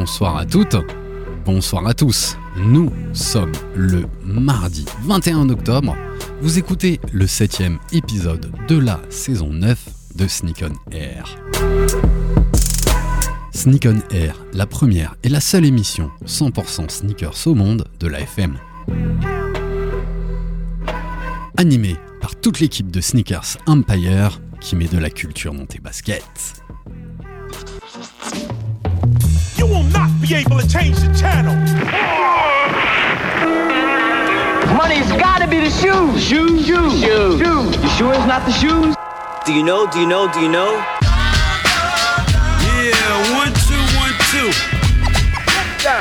Bonsoir à toutes, bonsoir à tous. Nous sommes le mardi 21 octobre. Vous écoutez le 7e épisode de la saison 9 de Sneak on Air. Sneak on Air, la première et la seule émission 100% sneakers au monde de la FM. Animée par toute l'équipe de Sneakers Empire qui met de la culture dans tes baskets. You will not be able to change the channel. Money's gotta be the shoes. Shoes. You sure it's not the shoes? Do you know? Yeah, 1, 2, 1, 2. Yeah.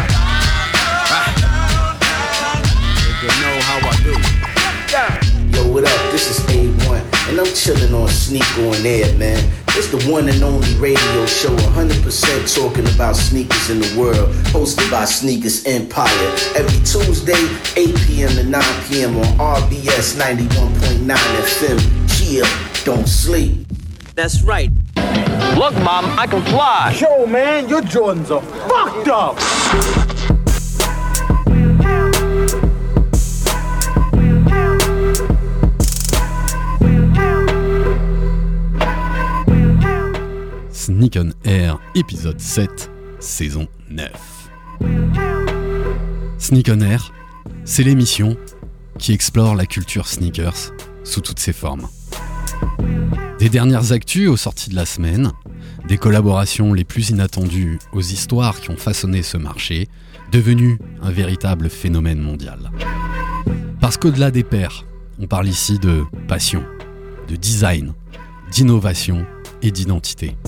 You know how I do. Yeah. Yo, what up? This is A1, and I'm chillin' on Sneak on Air, man. It's the one and only radio show 100% talking about sneakers in the world, hosted by Sneakers Empire. Every Tuesday, 8 p.m. to 9 p.m. on RBS 91.9 FM. Chill, don't sleep. That's right. Look, Mom, I can fly. Yo, man, your Jordans are fucked up. Sneak on Air, épisode 7, saison 9. Sneak on Air, c'est l'émission qui explore la culture sneakers sous toutes ses formes. Des dernières actus aux sorties de la semaine, des collaborations les plus inattendues aux histoires qui ont façonné ce marché, devenu un véritable phénomène mondial. Parce qu'au-delà des paires, on parle ici de passion, de design, d'innovation et d'identité.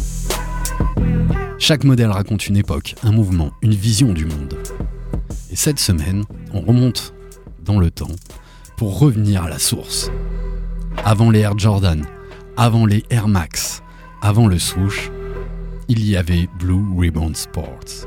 Chaque modèle raconte une époque, un mouvement, une vision du monde. Et cette semaine, on remonte dans le temps pour revenir à la source. Avant les Air Jordan, avant les Air Max, avant le swoosh, il y avait Blue Ribbon Sports.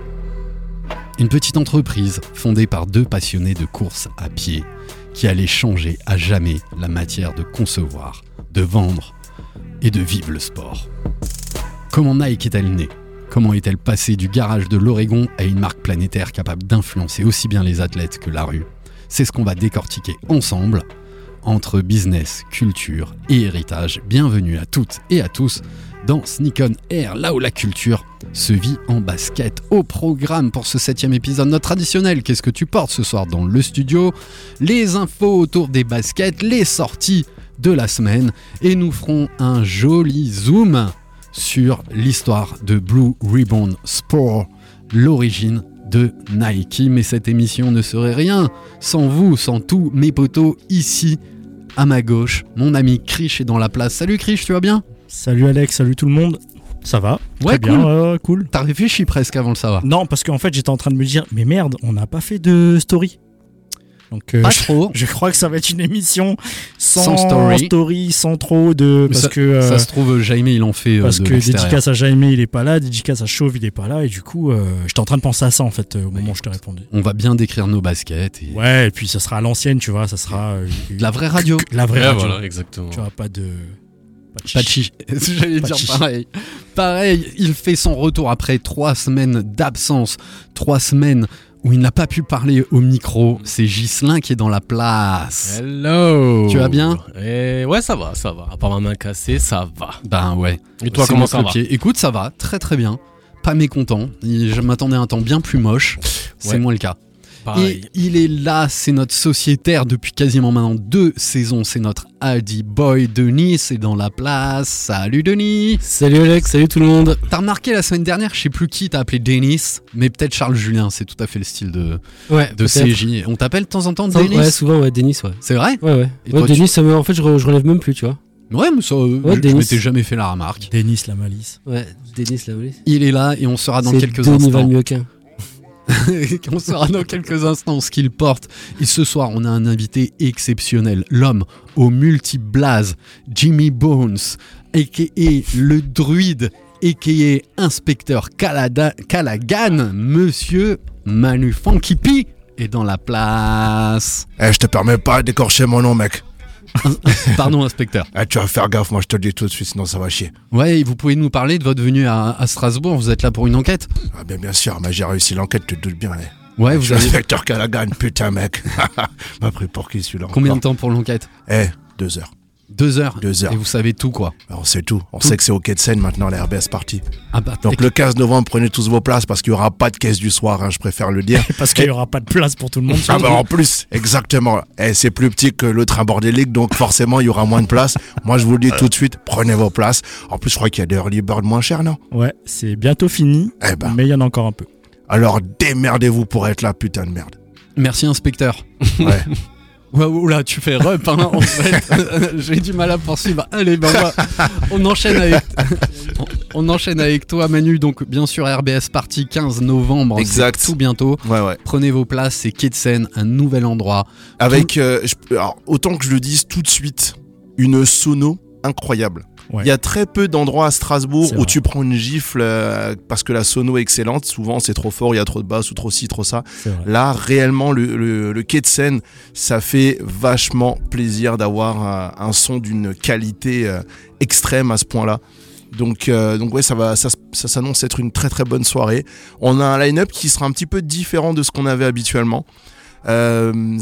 Une petite entreprise fondée par deux passionnés de course à pied qui allait changer à jamais la matière de concevoir, de vendre et de vivre le sport. Comment Nike est-elle née ? Comment est-elle passée du garage de l'Oregon à une marque planétaire capable d'influencer aussi bien les athlètes que la rue ? C'est ce qu'on va décortiquer ensemble, entre business, culture et héritage. Bienvenue à toutes et à tous dans Sneak on Air, là où la culture se vit en basket. Au programme pour ce 7e épisode, notre traditionnel, qu'est-ce que tu portes ce soir dans le studio ? Les infos autour des baskets, les sorties de la semaine, et nous ferons un joli zoom sur l'histoire de Blue Ribbon Sport, l'origine de Nike. Mais cette émission ne serait rien sans vous, sans tous mes potos ici à ma gauche. Mon ami Krish est dans la place. Salut Krish, tu vas bien ? Salut Alex, salut tout le monde. Ça va ? Ouais, très cool. Bien, cool. T'as réfléchi presque avant le savoir. Non, parce qu'en fait j'étais en train de me dire, mais merde, on n'a pas fait de story. Donc, Pas trop. Je crois que ça va être une émission sans story. sans trop de... Mais parce ça, que ça se trouve, Jaime il en fait parce de que l'extérieur. dédicace à Jaime il est pas là, dédicace à Chauve il est pas là, et du coup j'étais en train de penser à ça en fait au moment où je t'ai répondu. On va bien décrire nos baskets. Et... Ouais, et puis ça sera à l'ancienne, tu vois, ça sera... de la vraie radio. La vraie radio. Voilà, exactement. Tu vois, pas de Pachi. J'allais dire Pachi. pareil. Pareil, il fait son retour après 3 semaines d'absence. 3 semaines où il n'a pas pu parler au micro. C'est Ghislain qui est dans la place. Hello. Tu vas bien ? Ouais, ça va. À part ma main cassée, ça va. Ben ouais. Et toi, C'est comment mon ça va ? pied. Écoute, ça va, très très bien. Pas mécontent. Je m'attendais à un temps bien plus moche. C'est Ouais. moins le cas. Pareil. Et il est là, c'est notre sociétaire depuis quasiment maintenant 2 saisons. C'est notre Aldi Boy, Denis, c'est dans la place. Salut Denis. Salut Alex, salut tout le monde. T'as remarqué la semaine dernière, je sais plus qui t'a appelé Denis, mais peut-être Charles Julien, c'est tout à fait le style de Ouais, CJ. On t'appelle de temps en temps Denis ? Ouais, souvent, ouais, Denis, ouais. C'est vrai ? Ouais. Et Ouais, toi, Denis, ça me... en fait, je relève même plus, tu vois. Ouais, mais ça, je Denis. m'étais jamais fait la remarque. Denis la malice. Ouais, Denis, là, oui. Il est là et on sera dans C'est quelques Denis instants. Van Mioquin. On saura dans quelques instants ce qu'il porte. Et ce soir, on a un invité exceptionnel, l'homme au multi-blaze, Jimmy Bones, a.k.a. le druide, a.k.a. inspecteur Callaghan, monsieur Manu Funky P est dans la place. Je te permets pas d'écorcher mon nom, mec. Pardon, inspecteur. Ah, tu vas faire gaffe, moi je te le dis tout de suite, sinon ça va chier. Ouais, et vous pouvez nous parler de votre venue à Strasbourg. Vous êtes là pour une enquête? Ah, bien sûr, mais j'ai réussi l'enquête, tu te doutes bien. Ouais, Je vous suis avez inspecteur Callaghan, putain mec. M'a pris pour qui celui-là? combien de temps pour l'enquête? 2 heures. 2 heures. 2 heures. Et vous savez tout, quoi. Alors, on sait tout. On sait que c'est au quai de Seine maintenant, la RBS partie. Ah bah, Donc le 15 novembre, prenez tous vos places parce qu'il n'y aura pas de caisse du soir, hein, je préfère le dire. Parce qu'il n'y aura pas de place pour tout le monde. Ah bah en plus, exactement. C'est plus petit que le train bordélique, donc forcément il y aura moins de place. Moi je vous le dis tout de suite, prenez vos places. En plus je crois qu'il y a des early bird moins chers, non? Ouais, c'est bientôt fini, Eh ben. mais il y en a encore un peu. Alors démerdez-vous pour être là, putain de merde. merci, inspecteur. Ouais. Ouais, oula, tu fais rep, hein, en fait. J'ai du mal à poursuivre. Allez, ben on enchaîne avec toi, Manu. Donc, bien sûr, RBS Party 15 novembre. Exact. C'est tout bientôt. Ouais. Prenez vos places, c'est quai de Seine, un nouvel endroit. Avec, alors, autant que je le dise tout de suite, une sono incroyable. Ouais. Il y a très peu d'endroits à Strasbourg C'est où vrai. tu prends une gifle parce que la sono est excellente. Souvent c'est trop fort, il y a trop de basses ou trop ci, trop ça. C'est vrai. Là, réellement, le quai de Seine, ça fait vachement plaisir d'avoir un son d'une qualité extrême à ce point-là. Donc ouais, ça s'annonce être une très très bonne soirée. On a un line-up qui sera un petit peu différent de ce qu'on avait habituellement. Ce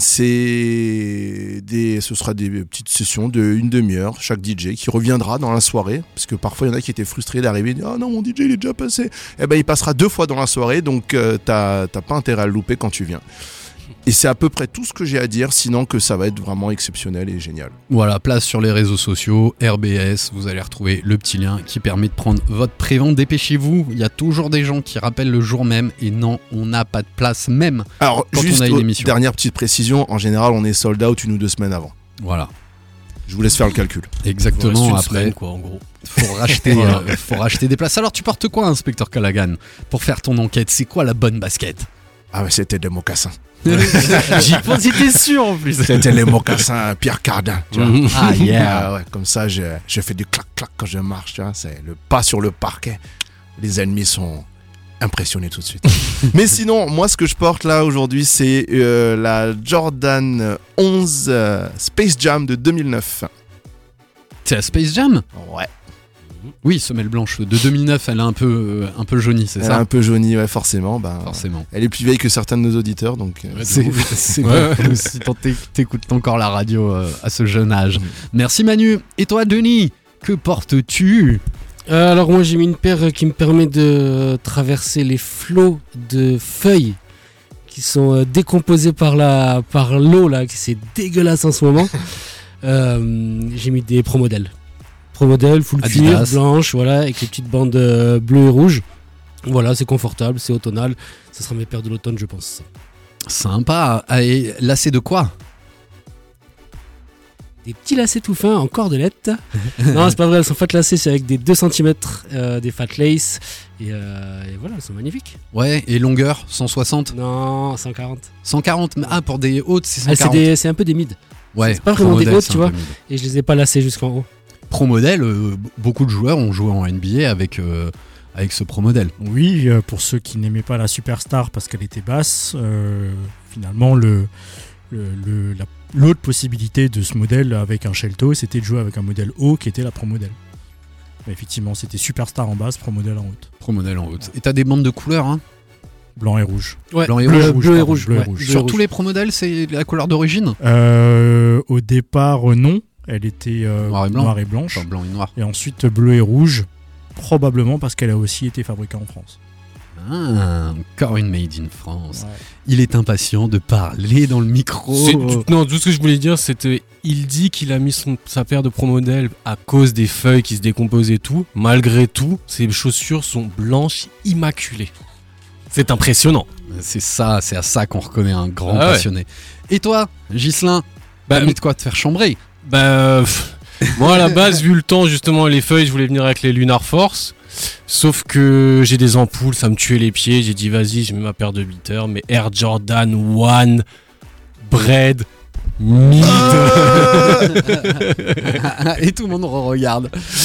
sera des petites sessions de 1 demi-heure, chaque DJ qui reviendra dans la soirée, parce que parfois il y en a qui étaient frustrés d'arriver et dire « Ah non, mon DJ il est déjà passé !» Eh ben il passera 2 fois dans la soirée, donc t'as pas intérêt à le louper quand tu viens. Et c'est à peu près tout ce que j'ai à dire, sinon que ça va être vraiment exceptionnel et génial. Voilà, place sur les réseaux sociaux, RBS, vous allez retrouver le petit lien qui permet de prendre votre prévente. Dépêchez-vous, il y a toujours des gens qui rappellent le jour même, et non, on n'a pas de place même. Alors Quand juste on a une émission. dernière petite précision, en général on est sold out 1 ou 2 semaines avant. Voilà, Je vous laisse faire le calcul. exactement. Après, semaine, quoi, en gros. faut racheter des places. Alors tu portes quoi, inspecteur Callaghan, pour faire ton enquête? C'est quoi la bonne basket? Ah mais c'était des mocassins. J'y pense, j'étais sûr en plus. C'était les mocassins Pierre Cardin, tu vois. Ah yeah. Ah ouais, comme ça, je fais du clac-clac quand je marche, tu vois. C'est le pas sur le parquet. Les ennemis sont impressionnés tout de suite. Mais sinon, moi, ce que je porte là aujourd'hui, c'est la Jordan 11 Space Jam de 2009. C'est la Space Jam? Ouais. Oui, semelle blanche de 2009, elle est un peu jaunie, c'est Elle est ça? un peu jaunie, ouais, forcément. Forcément. Elle est plus vieille que certains de nos auditeurs, donc. C'est bon si t'écoutes encore la radio à ce jeune âge. Merci Manu. Et toi Denis, que portes-tu? Alors moi j'ai mis une paire qui me permet de traverser les flots de feuilles qui sont décomposées par l'eau là, c'est dégueulasse en ce moment. J'ai mis des Pro Model full cuir, Adidas. blanche, voilà, avec les petites bandes bleues et rouges. Voilà, c'est confortable, c'est automnal. Ça sera mes paires de l'automne, je pense. Sympa. Et lacets de quoi? Des petits lacets tout fins en cordelette. Non, c'est pas vrai, elles sont fat lacées, c'est avec des 2 cm, des fat lace. Et voilà, elles sont magnifiques. Ouais, et longueur 160? Non, 140. 140? Ah, pour des hautes, c'est Ah, 140. c'est un peu des mid. Ouais, c'est pas Pro vraiment des Model, hautes, c'est tu un vois. peu mid. Et je les ai pas lacées jusqu'en haut. Pro Model, beaucoup de joueurs ont joué en NBA avec ce Pro Model. Oui, pour ceux qui n'aimaient pas la Superstar parce qu'elle était basse, finalement, l'autre possibilité de ce modèle avec un Shelto, c'était de jouer avec un modèle haut qui était la Pro Model. Mais effectivement, c'était Superstar en basse, Pro Model en haute. Pro Model en haute. Et t'as des bandes de couleurs, hein? Blanc et rouge. Ouais, Blanc et bleu, rouge, bleu et pardon, rouge. bleu et ouais, rouge. bleu et Sur rouge. tous les Pro Models, c'est la couleur d'origine? Au départ, non. Elle était Noir et blanc. noire et blanche. Enfin, blanc et noir. Et ensuite, bleu et rouge. Probablement parce qu'elle a aussi été fabriquée en France. Ah, encore une made in France. Ouais. Il est impatient de parler dans le micro. Non, tout ce que je voulais dire, c'était il dit qu'il a mis sa paire de Pro Model à cause des feuilles qui se décomposent et tout. Malgré tout, ses chaussures sont blanches, immaculées. C'est impressionnant. C'est ça, c'est à ça qu'on reconnaît un grand Ah ouais. passionné. Et toi, Ghislain, t'as mis de quoi te faire chambrer? Moi à la base, vu le temps justement et les feuilles, je voulais venir avec les Lunar Force. Sauf que j'ai des ampoules, ça me tuait les pieds. J'ai dit vas-y, je mets ma paire de beaters, mais Air Jordan 1 Bread Mid. Et tout le monde regarde.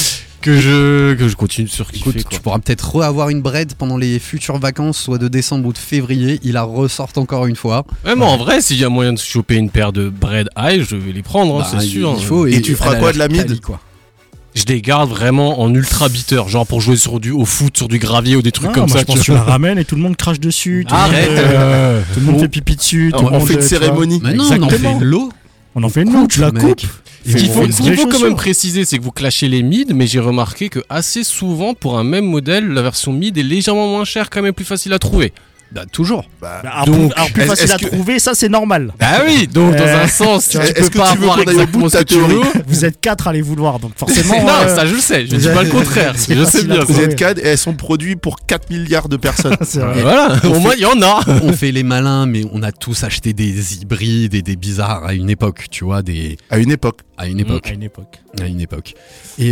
que je continue de surkiffer. Écoute, quoi. tu pourras peut-être avoir une bread pendant les futures vacances, soit de décembre ou de février. Il la ressorte encore une fois. Ouais, mais en vrai, s'il y a moyen de choper une paire de bread high, je vais les prendre, Bah, c'est sûr. Il faut. Et tu feras elle a quoi de la l'air mid quali, quoi. Je les garde vraiment en ultra beater, genre pour jouer au foot, sur du gravier ou des trucs Non, comme moi, ça. je pense que tu la ramènes et tout le monde crache dessus. Arrête. Tout le monde fait pipi dessus. tout le On monde, fait une tu vois. cérémonie. Mais non, on en Exactement. fait de l'eau. On en fait une loupe, tu la mec. coupes. Ce qu'il faut, une ce qu'il vraie faut quand chaussure. même préciser, c'est que vous clashez les mids, mais j'ai remarqué que assez souvent, pour un même modèle, la version mid est légèrement moins chère, quand même plus facile à trouver. Bah, toujours. Bah, alors, Donc, alors, plus est-ce- facile est-ce à que- trouver, ça c'est normal. Bah oui, donc dans un sens, tu est-ce peux que pas tu veux avoir qu'on aille au bout exactement de ce ta que tu veux. Vous êtes 4 à les vouloir, donc forcément. Non, ça je le sais, je dis pas le contraire, c'est je sais facile à bien. trouver. Vous êtes cadres et elles sont produits pour 4 milliards de personnes. C'est vrai. Voilà, au moins il y en a. On fait les malins, mais on a tous acheté des hybrides et des bizarres à une époque, tu vois, À une époque. à une époque. À une époque. À une époque. Et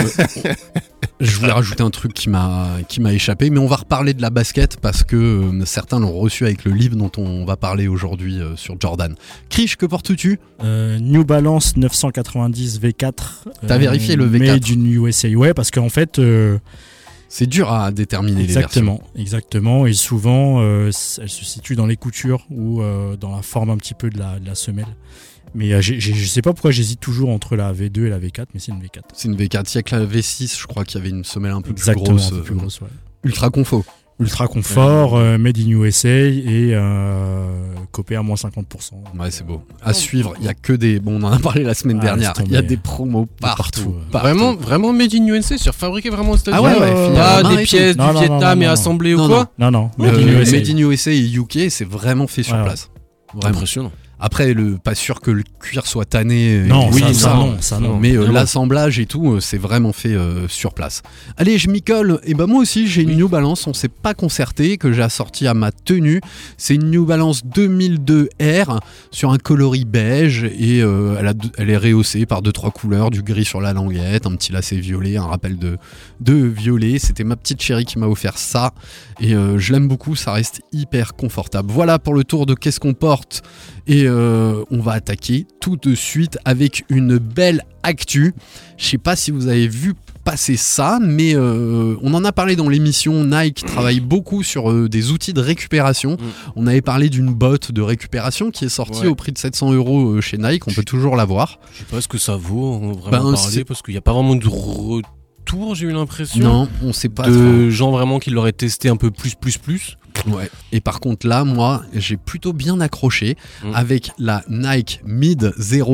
je voulais rajouter un truc qui m'a échappé, mais on va reparler de la basket parce que certains l'ont reçu avec le livre dont on va parler aujourd'hui sur Jordan. Krish, que portes-tu? New Balance 990 V4. T'as vérifié le V4? Mais d'une USA, ouais, parce qu'en fait. C'est dur à déterminer les versions. Exactement. Et souvent, elle se situe dans les coutures ou dans la forme un petit peu de la semelle. Mais je sais pas pourquoi j'hésite toujours entre la V2 et la V4, mais c'est une V4. C'est une V4. Il y a que la V6, je crois qu'il y avait une semelle un peu Exactement, plus grosse. un peu plus grosse, ouais. Ultra confo. Ultra confort, made in USA et copé à moins 50%. Ouais, c'est beau. À suivre, il y a que des. Bon, on en a parlé la semaine dernière. laisse Il y a tomber. des promos partout. Vraiment made in USA, sur fabriqué vraiment aux États-Unis. Ah ouais, fini à la Pas main des et pièces tout. Non, du non, Vietnam non, et non, assemblées ou non, quoi. Non, made in USA. Made in USA et UK, c'est vraiment fait sur Ouais, place. Vraiment. Impressionnant. Après, pas sûr que le cuir soit tanné. Non, oui, ça non. Mais Évidemment. l'assemblage et tout, c'est vraiment fait sur place. Allez, je m'y colle. Et ben moi aussi, j'ai une New Balance. On s'est pas concerté, que j'ai assorti à ma tenue. C'est une New Balance 2002 R sur un coloris beige et elle est rehaussée par 2-3 couleurs, du gris sur la languette, un petit lacet violet, un rappel de violet. C'était ma petite chérie qui m'a offert ça et je l'aime beaucoup. Ça reste hyper confortable. Voilà pour le tour de qu'est-ce qu'on porte. Et on va attaquer tout de suite avec une belle actu. Je sais pas si vous avez vu passer ça, mais on en a parlé dans l'émission. Nike travaille beaucoup sur des outils de récupération. On avait parlé d'une botte de récupération qui est sortie au prix de 700 € chez Nike. On peut toujours l'avoir. Je sais pas ce que ça vaut, on va vraiment c'est- parler, parce qu'il n'y a pas vraiment de retour, j'ai eu l'impression. Non, on sait pas De gens vraiment qui l'auraient testé un peu plus. trop. Ouais. Et par contre là, moi, j'ai plutôt bien accroché avec la Nike Mid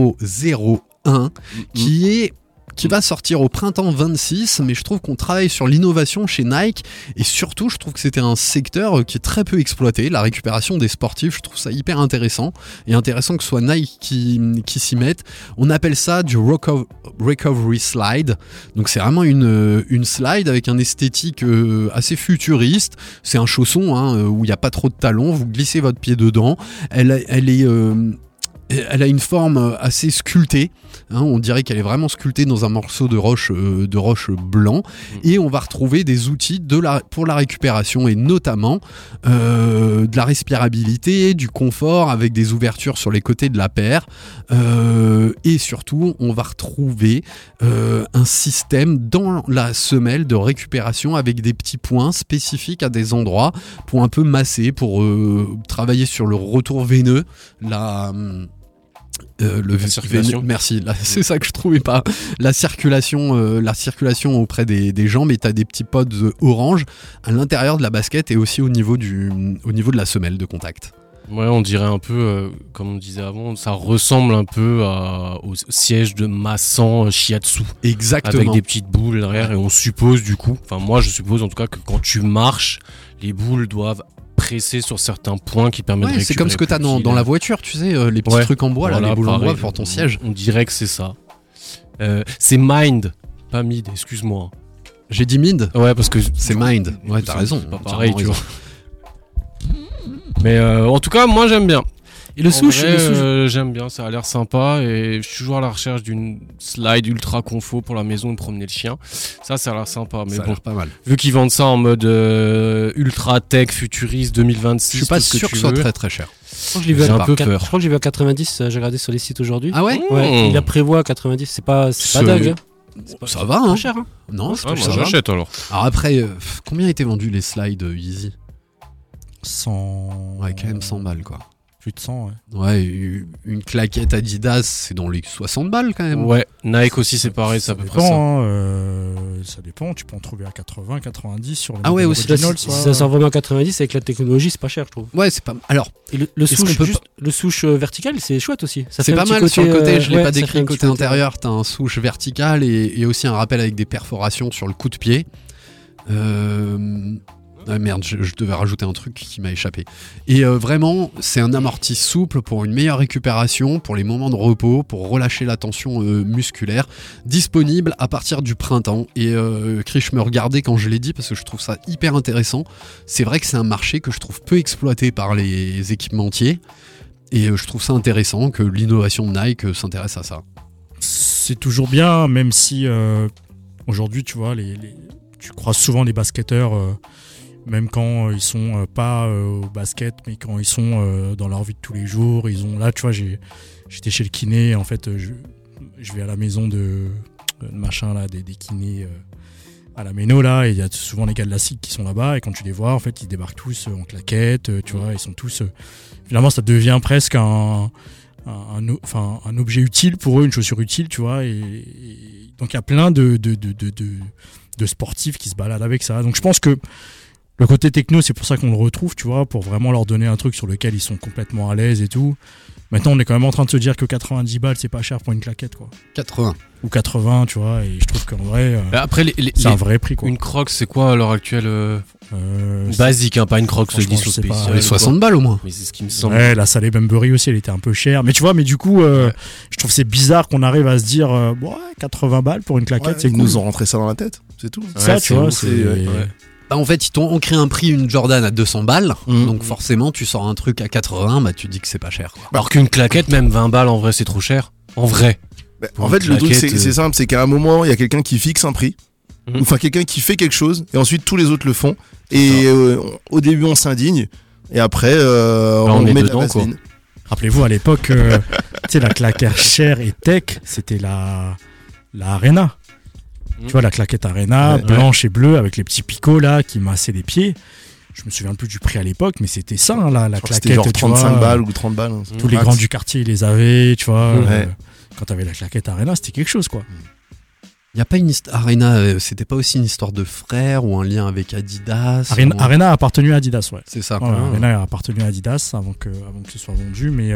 001 qui va sortir au printemps 26, mais je trouve qu'on travaille sur l'innovation chez Nike et surtout je trouve que c'était un secteur qui est très peu exploité, la récupération des sportifs. Je trouve ça hyper intéressant et intéressant que ce soit Nike qui s'y mette. On appelle ça du recovery slide, donc c'est vraiment une slide avec un esthétique assez futuriste. C'est un chausson où il n'y a pas trop de talons, vous glissez votre pied dedans, elle a une forme assez sculptée, on dirait qu'elle est vraiment sculptée dans un morceau de roche blanc, et on va retrouver des outils pour la récupération et notamment de la respirabilité, du confort avec des ouvertures sur les côtés de la paire, et surtout on va retrouver un système dans la semelle de récupération avec des petits points spécifiques à des endroits pour un peu masser, pour travailler sur le retour veineux, la circulation. Merci, c'est ça que je trouvais pas. La circulation auprès des jambes, et t'as des petits pods orange à l'intérieur de la basket et aussi au niveau de la semelle de contact. Ouais, on dirait un peu, comme on disait avant, ça ressemble un peu au siège de Massan Shiatsu. Exactement. Avec des petites boules derrière, et on suppose du coup, enfin moi je suppose en tout cas que quand tu marches, les boules doivent presser sur certains points qui permettent de récupérer. C'est comme ce que t'as dans la voiture, tu sais, les petits trucs en bois, voilà, les boules en pareil, bois pour ton siège. On dirait que c'est ça. C'est Mind, pas Mid, excuse-moi. J'ai dit Mind. Ouais, parce que c'est Mind. Ouais, t'as raison. C'est pas pareil, tu vois. Mais en tout cas, moi j'aime bien. Et le souche, j'aime bien, ça a l'air sympa, et je suis toujours à la recherche d'une slide ultra confo pour la maison et promener le chien. Ça a l'air sympa, mais ça a l'air pas mal. Vu qu'ils vendent ça en mode ultra tech futuriste 2026, je suis pas sûr que ce soit très très cher. Je crois que je l'ai vu un peu peur. Je crois que j'ai vu à 90, j'ai regardé sur les sites aujourd'hui. Ah ouais? Ouais, il la prévoit à 90, c'est pas dingue. Hein. Ça va, Pas hein. cher, hein. Non, je Ah, trouve moi ça va. j'achète alors. Alors après, combien étaient vendus les slides Yeezy 100. Ouais, quand même 100 balles, quoi. Plus de 100, ouais. Ouais, une claquette Adidas, c'est dans les 60 balles, quand même. Ouais, Nike aussi c'est pareil, c'est à peu près ça. dépend, ça dépend, tu peux en trouver à 80, 90 sur les Ah ouais, modèles aussi, originals, Si soit- ça sort vraiment à 90 avec la technologie, c'est pas cher, je trouve. Ouais, c'est pas... Alors, Et le Est-ce qu'on souche, peut juste, le souche vertical, c'est chouette aussi. Ça c'est fait un pas petit mal sur le côté, je l'ai ouais, pas ça fait décrit un côté petit intérieur, t'as un souche vertical et aussi un rappel avec des perforations sur le coup de pied. Ah merde, je devais rajouter un truc qui m'a échappé. Et vraiment, c'est un amorti souple pour une meilleure récupération, pour les moments de repos, pour relâcher la tension musculaire. Disponible à partir du printemps. Et Chris, je me regardais quand je l'ai dit parce que je trouve ça hyper intéressant. C'est vrai que c'est un marché que je trouve peu exploité par les équipementiers. Et je trouve ça intéressant que l'innovation de Nike s'intéresse à ça. C'est toujours bien, même si aujourd'hui, tu vois, tu croises souvent les basketteurs, même quand ils sont pas au basket, mais quand ils sont dans leur vie de tous les jours. Là, tu vois, j'étais chez le kiné, en fait, je vais à la maison de machin, là, des kinés à la Méno, là, et il y a souvent les gars de la SIC qui sont là-bas, et quand tu les vois, en fait, ils débarquent tous en claquettes, tu vois, ils sont tous... finalement, ça devient presque un objet utile pour eux, une chaussure utile, tu vois, et donc il y a plein de sportifs qui se baladent avec ça. Donc je pense que le côté techno, c'est pour ça qu'on le retrouve, tu vois, pour vraiment leur donner un truc sur lequel ils sont complètement à l'aise et tout. Maintenant, on est quand même en train de se dire que 90 balles, c'est pas cher pour une claquette, quoi. 80. Ou 80, tu vois, et je trouve qu'en vrai, Après, c'est un vrai prix, quoi. une Crocs, c'est quoi à l'heure actuelle basique, hein, pas une Crocs franchement, édition je sais pas. spéciale. Les 60 balles au moins. Mais c'est ce qui me semble. Ouais, la Saleh Bembury aussi, elle était un peu chère. Mais tu vois, du coup, je trouve c'est bizarre qu'on arrive à se dire, ouais, 80 balles pour une claquette, c'est Ils cool. nous ont rentré ça dans la tête, c'est tout. Ça, Ouais, tu vois, ouf, c'est... ouais. Bah, en fait, ils t'ont ancré un prix, une Jordan à 200 balles. Mhm. Donc forcément, tu sors un truc à 80, bah tu dis que c'est pas cher, quoi. Alors qu'une claquette, même 20 balles, en vrai, c'est trop cher. En vrai. Bah, Pour en une fait, le truc, claquette, c'est simple, c'est qu'à un moment, il y a quelqu'un qui fixe un prix, Mhm. enfin quelqu'un qui fait quelque chose, et ensuite tous les autres le font. Et au début, on s'indigne, et après, on on est met de dedans, la quoi. vaseline. Rappelez-vous, à l'époque, tu sais, la claquette chère et tech, c'était la Arena. Tu vois, la claquette Arena, Ouais. blanche et bleue, avec les petits picots, là, qui massaient les pieds. Je me souviens plus du prix à l'époque, mais c'était ça, hein, la Je crois que claquette. c'était genre tu 35 vois, balles ou 30 balles. hein. Tous les Max. grands du quartier, ils les avaient, tu vois. Ouais. Quand t'avais la claquette Arena, c'était quelque chose, quoi. Y a pas une Arena, c'était pas aussi une histoire de frères ou un lien avec Adidas ou- Arena a appartenu à Adidas, ouais. C'est ça. Ouais, quoi. Arena a appartenu à Adidas avant que ce soit vendu, mais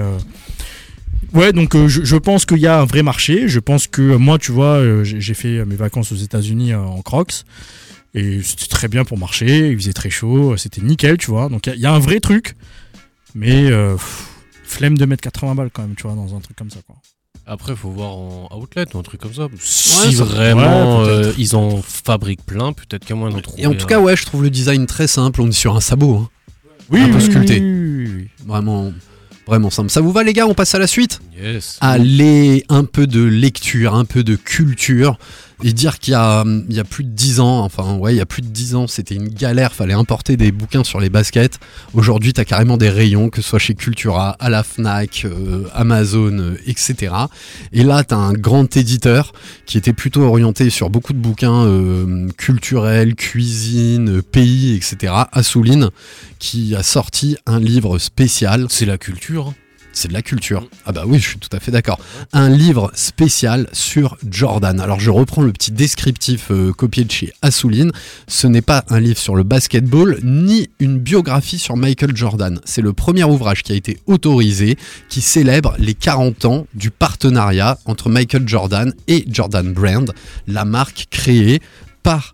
ouais, donc je pense qu'il y a un vrai marché. Je pense que moi, tu vois, j'ai fait mes vacances aux États-Unis en Crocs et c'était très bien pour marcher. Il faisait très chaud, c'était nickel, tu vois. Donc il y a un vrai truc, mais flemme de mettre 80 balles quand même, tu vois, dans un truc comme ça, quoi. Après, faut voir en outlet ou un truc comme ça. Ouais, Si ça- vraiment ouais, peut-être. ils en fabriquent plein, peut-être qu'à moins d'en trouver. Et en tout cas, ouais, je trouve le design très simple. On est sur un sabot, hein. Oui, Un peu sculpté. oui. Vraiment, vraiment simple. Ça vous va, les gars? On passe à la suite? Yes. Allez, un peu de lecture, un peu de culture. Et dire qu'il y a plus de 10 ans, enfin ouais, il y a plus de 10 ans, c'était une galère, fallait importer des bouquins sur les baskets. Aujourd'hui, t'as carrément des rayons, que ce soit chez Cultura, à la Fnac, Amazon, etc. Et là, t'as un grand éditeur qui était plutôt orienté sur beaucoup de bouquins culturels, cuisine, pays, etc. Assouline, qui a sorti un livre spécial. C'est la culture. C'est de la culture. Ah bah oui, je suis tout à fait d'accord. Un livre spécial sur Jordan. Alors je reprends le petit descriptif copié de chez Assouline. Ce n'est pas un livre sur le basketball, ni une biographie sur Michael Jordan. C'est le premier ouvrage qui a été autorisé, qui célèbre les 40 ans du partenariat entre Michael Jordan et Jordan Brand, la marque créée par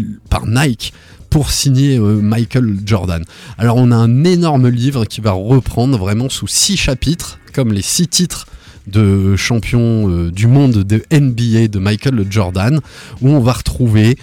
Nike pour signer Michael Jordan. Alors on a un énorme livre qui va reprendre vraiment sous 6 chapitres, comme les 6 titres de champion du monde de NBA de Michael Jordan, où on va retrouver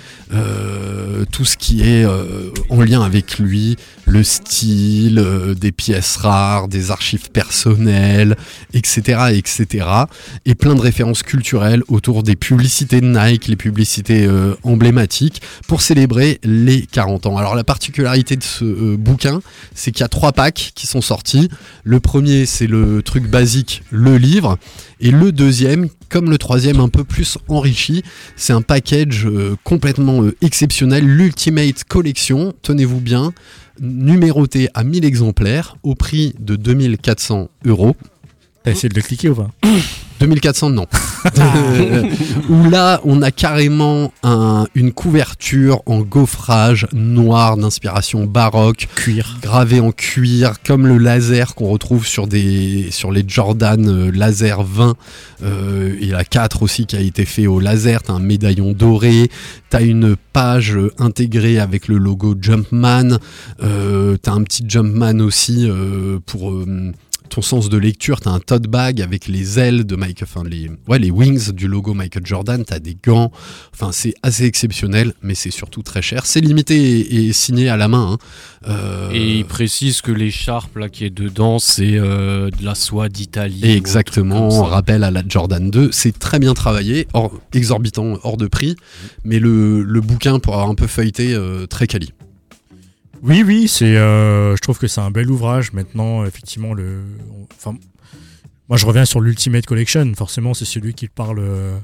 tout ce qui est en lien avec lui, le style, des pièces rares, des archives personnelles, etc., etc. Et plein de références culturelles autour des publicités de Nike, les publicités emblématiques, pour célébrer les 40 ans. Alors la particularité de ce bouquin, c'est qu'il y a 3 packs qui sont sortis. Le premier, c'est le truc basique, le livre. couverture. Et le deuxième, comme le troisième, un peu plus enrichi, c'est un package complètement exceptionnel, l'Ultimate Collection, tenez-vous bien, numéroté à 1000 exemplaires au prix de 2400 €. T'as essayé de le cliquer ou pas? 2400 non. Où là on a carrément une couverture en gaufrage noir d'inspiration baroque, cuir, gravé en cuir comme le laser qu'on retrouve sur les Jordan laser 20. Il y a 4 aussi qui a été fait au laser. T'as un médaillon doré, t'as une page intégrée avec le logo Jumpman, t'as un petit Jumpman aussi pour ton sens de lecture, t'as un tote bag avec les ailes de les wings du logo Michael Jordan, t'as des gants, enfin c'est assez exceptionnel, mais c'est surtout très cher. C'est limité et signé à la main. Et il précise que l'écharpe là qui est dedans, c'est de la soie d'Italie. Exactement, rappel à la Jordan 2, c'est très bien travaillé, exorbitant, hors de prix, mais le bouquin pour avoir un peu feuilleté, très quali. Oui, c'est. Je trouve que c'est un bel ouvrage. Maintenant, effectivement, moi, je reviens sur l'Ultimate Collection. Forcément, c'est celui qui parle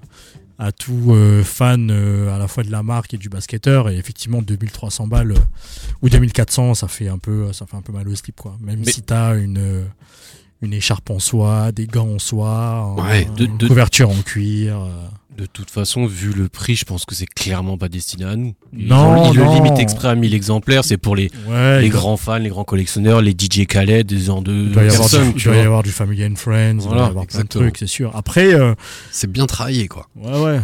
à tout fan à la fois de la marque et du basketteur. Et effectivement, 2300 balles ou 2400, ça fait un peu mal au slip, quoi. Même si t'as une écharpe en soie, des gants en soie, une couverture en cuir. De toute façon, vu le prix, je pense que c'est clairement pas destiné à nous. Ils le limitent exprès à 1000 exemplaires, c'est pour les grands fans, les grands collectionneurs, les DJ Khaled, des gens de personnes. Il doit y avoir du Family and Friends, il doit y avoir plein de trucs, c'est sûr. Après, c'est bien travaillé, quoi. Ouais.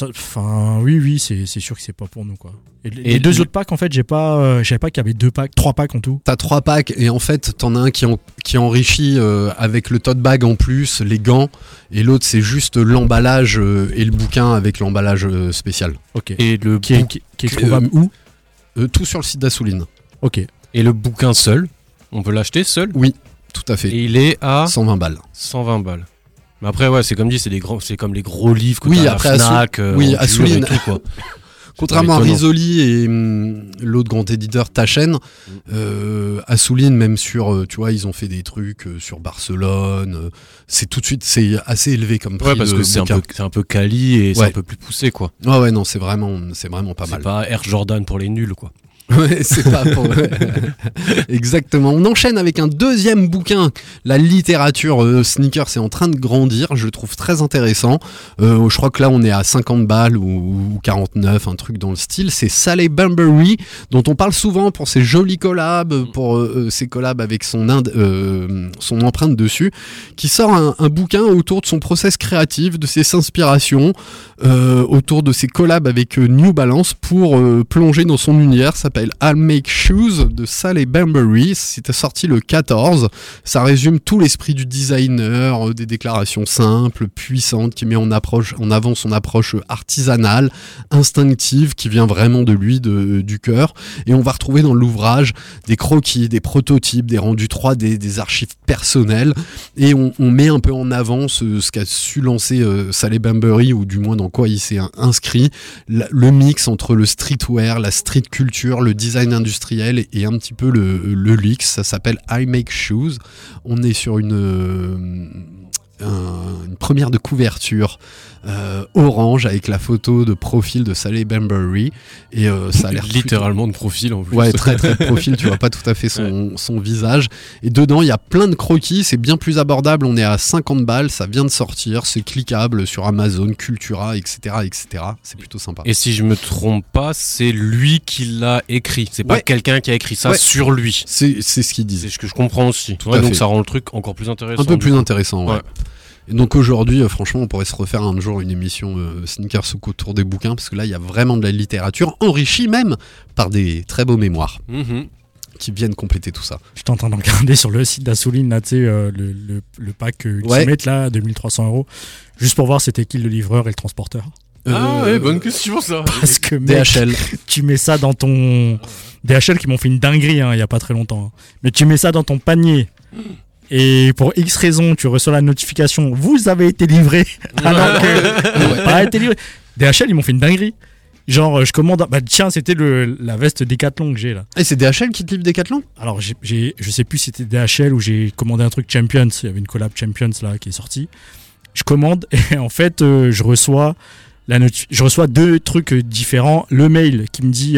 Oui, c'est sûr que c'est pas pour nous, quoi. Et les deux autres packs, en fait, je savais pas qu'il y avait 3 packs en tout. T'as 3 packs et en fait, t'en as un qui enrichit avec le tote bag en plus, les gants, et l'autre c'est juste l'emballage et le bouquin avec l'emballage spécial. Ok. Et le qui est trouvable où? Tout sur le site d'Assouline. Ok. Et le bouquin seul, on peut l'acheter seul? Oui, tout à fait. Et il est à 120 balles. 120 balles. Mais après, ouais, c'est comme dit, c'est comme les gros livres que t'as à la Fnac. Assouline. Quoi. Contrairement à Risoli et l'autre grand éditeur Taschen, Assouline, même sur, tu vois, ils ont fait des trucs sur Barcelone. C'est tout de suite, c'est assez élevé comme prix. Ouais, parce que c'est un peu quali et c'est un peu plus poussé, quoi. Ouais, non, c'est vraiment pas mal. C'est pas Air Jordan pour les nuls, quoi. Ouais, c'est pas pour... Exactement. On enchaîne avec un deuxième bouquin. La littérature sneakers est en train de grandir. Je le trouve très intéressant. Je crois que là, on est à 50 balles ou 49, un truc dans le style. C'est Sally Bembury, dont on parle souvent pour ses jolis collabs, pour ses collabs avec son empreinte dessus, qui sort un bouquin autour de son process créatif, de ses inspirations, autour de ses collabs avec New Balance pour plonger dans son univers. Ça s'appelle I'll Make Shoes de Sally Bembury. C'était sorti le 14. Ça résume tout l'esprit du designer, des déclarations simples, puissantes, qui met en avant son approche artisanale, instinctive, qui vient vraiment de lui, du cœur. Et on va retrouver dans l'ouvrage des croquis, des prototypes, des rendus 3D, des archives personnelles. Et on met un peu en avant ce qu'a su lancer Sally Bembury, ou du moins dans quoi il s'est inscrit. Le mix entre le streetwear, la street culture, le design industriel et un petit peu le luxe. Ça s'appelle I Make Shoes. On est sur une première de couverture orange avec la photo de profil de Sally Bembury, et ça a l'air littéralement de profil en plus. Ouais, très très de profil, tu vois pas tout à fait son visage, et dedans il y a plein de croquis. C'est bien plus abordable, on est à 50 balles, ça vient de sortir, c'est cliquable sur Amazon, Cultura, etc. C'est plutôt sympa. Et si je me trompe pas, c'est lui qui l'a écrit, c'est pas quelqu'un qui a écrit ça sur lui. C'est ce qu'il disait. C'est ce que je comprends aussi. Tout à donc fait. Ça rend le truc encore plus intéressant. Un peu plus intéressant, ouais. Et donc aujourd'hui, franchement, on pourrait se refaire un jour une émission Sneakers autour des bouquins, parce que là, il y a vraiment de la littérature, enrichie même par des très beaux mémoires qui viennent compléter tout ça. J'étais en train de regarder sur le site d'Assouline, là, tu sais, le pack Ultimate, là, 2300 €, juste pour voir c'était qui le livreur et le transporteur. Bonne question ça. Parce que DHL. Tu mets ça dans ton... DHL qui m'ont fait une dinguerie il y a pas très longtemps. Mais tu mets ça dans ton panier. Et pour X raison, tu reçois la notification, vous avez été livré, alors que pas été livré. DHL, ils m'ont fait une dinguerie. Genre, je commande, tiens, c'était la veste Decathlon que j'ai là. Et c'est DHL qui te livre Decathlon ? Alors, je sais plus si c'était DHL ou j'ai commandé un truc Champions. Il y avait une collab Champions là qui est sortie. Je commande et en fait, je reçois 2 trucs différents. Le mail qui me dit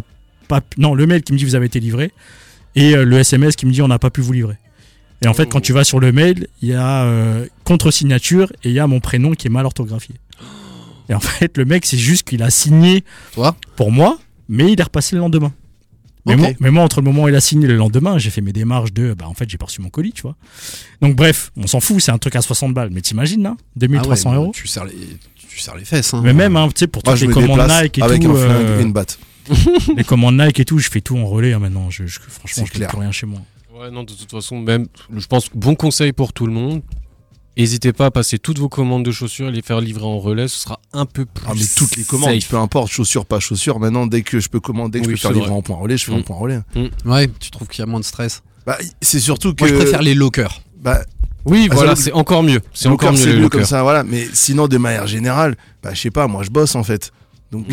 le mail qui me dit vous avez été livré et le SMS qui me dit on n'a pas pu vous livrer. Et en fait, quand tu vas sur le mail, il y a contre-signature et il y a mon prénom qui est mal orthographié. Et en fait, le mec, c'est juste qu'il a signé pour moi, mais il est repassé le lendemain. Mais moi, entre le moment où il a signé et le lendemain, j'ai fait mes démarches en fait, j'ai pas reçu mon colis, tu vois. Donc bref, on s'en fout, c'est un truc à 60 balles. Mais t'imagines, là, 2300 €. Tu serres les fesses. Hein. Mais même, tu sais, pour toutes les commandes Nike et avec tout. Un flingue et une batte. Les commandes Nike et tout, je fais tout en relais maintenant. Franchement, je fais plus rien chez moi. Ouais, non, de toute façon, même, je pense, bon conseil pour tout le monde. N'hésitez pas à passer toutes vos commandes de chaussures et les faire livrer en relais, ce sera un peu plus mais toutes les commandes, safe. peu importe, chaussures, pas chaussures, maintenant dès que je peux commander, que je peux faire livrer en point relais, je fais en point relais. Ouais, tu trouves qu'il y a moins de stress? Bah, c'est surtout que... Moi, je préfère les lockers. Bah, oui, voilà, c'est encore mieux. C'est encore mieux c'est les mieux lockers. comme ça, voilà. Mais sinon, de manière générale, bah, je sais pas, moi je bosse en fait. Donc,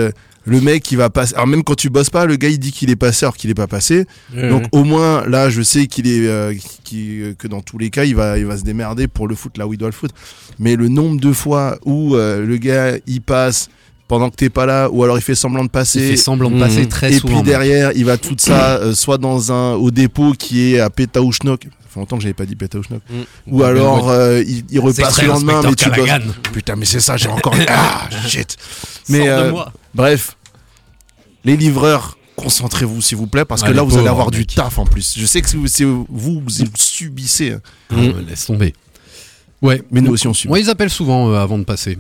le mec, il va passer. Alors, même quand tu bosses pas, le gars, il dit qu'il est passé alors qu'il est pas passé. Donc, au moins, là, je sais qu'il est, que dans tous les cas, il va se démerder pour le foot là où il doit le foutre. Mais le nombre de fois où le gars, il passe pendant que t'es pas là, ou alors il fait semblant de passer. Il fait semblant de passer très et souvent. Et puis derrière, il va tout ça, soit au dépôt qui est à Pétaouchnok. Ça fait longtemps que j'avais pas dit Pétaouchnok. Ou alors, il repasse le lendemain, mais tu bosses. Putain, mais c'est ça, j'ai encore. Ah, shit. Mais, bref. Les livreurs, concentrez-vous s'il vous plaît, parce que là vous allez avoir du taf en plus. Je sais que vous subissez. Laisse tomber. Ouais, mais nous aussi on subit. Moi ils appellent souvent avant de passer.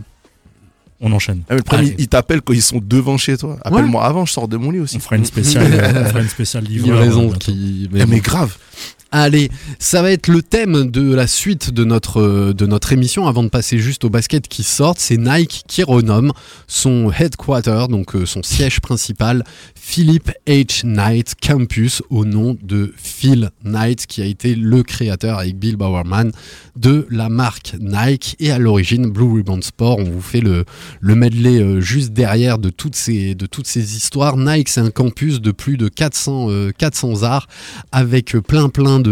On enchaîne. Le premier, ils t'appellent quand ils sont devant chez toi. Appelle-moi avant, je sors de mon lit aussi. On fera une spéciale livraison qui. Mais grave. Allez, ça va être le thème de la suite de notre émission. Avant de passer juste au basket qui sortent, c'est Nike qui renomme son headquarter, donc son siège principal, Philip H. Knight Campus, au nom de Phil Knight, qui a été le créateur avec Bill Bowerman de la marque Nike. Et à l'origine, Blue Ribbon Sport, on vous fait le medley juste derrière de toutes ces histoires. Nike, c'est un campus de plus de 400 arts avec plein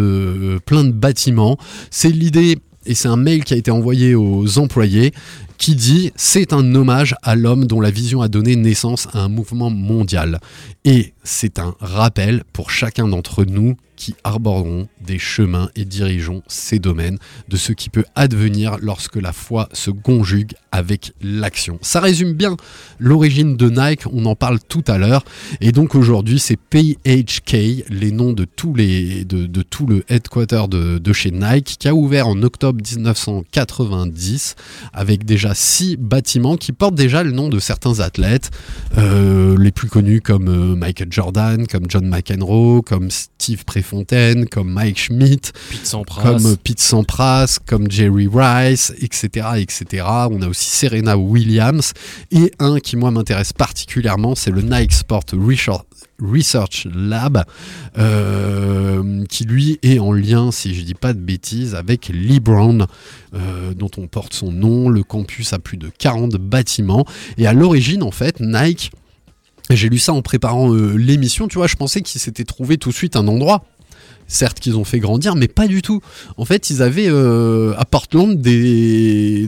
de bâtiments. C'est l'idée, et c'est un mail qui a été envoyé aux employés qui dit « C'est un hommage à l'homme dont la vision a donné naissance à un mouvement mondial. » Et c'est un rappel pour chacun d'entre nous qui arboreront des chemins et dirigeons ces domaines de ce qui peut advenir lorsque la foi se conjugue avec l'action. Ça résume bien l'origine de Nike, on en parle tout à l'heure. Et donc aujourd'hui, c'est PHK, les noms de tout le headquarter de chez Nike, qui a ouvert en octobre 1990 avec déjà 6 bâtiments qui portent déjà le nom de certains athlètes, les plus connus comme Michael Jordan, comme John McEnroe, comme Steve Prefontaine, comme Mike Schmidt, comme Pete Sampras, comme Jerry Rice, etc., etc. On a aussi Serena Williams, et un qui moi m'intéresse particulièrement, c'est le Nike Sport Research Lab, qui lui est en lien, si je dis pas de bêtises, avec LeBron, dont on porte son nom. Le campus a plus de 40 bâtiments, et à l'origine en fait Nike, j'ai lu ça en préparant l'émission, tu vois, je pensais qu'ils s'étaient trouvé tout de suite un endroit. Certes qu'ils ont fait grandir, mais pas du tout. En fait, ils avaient à Portland des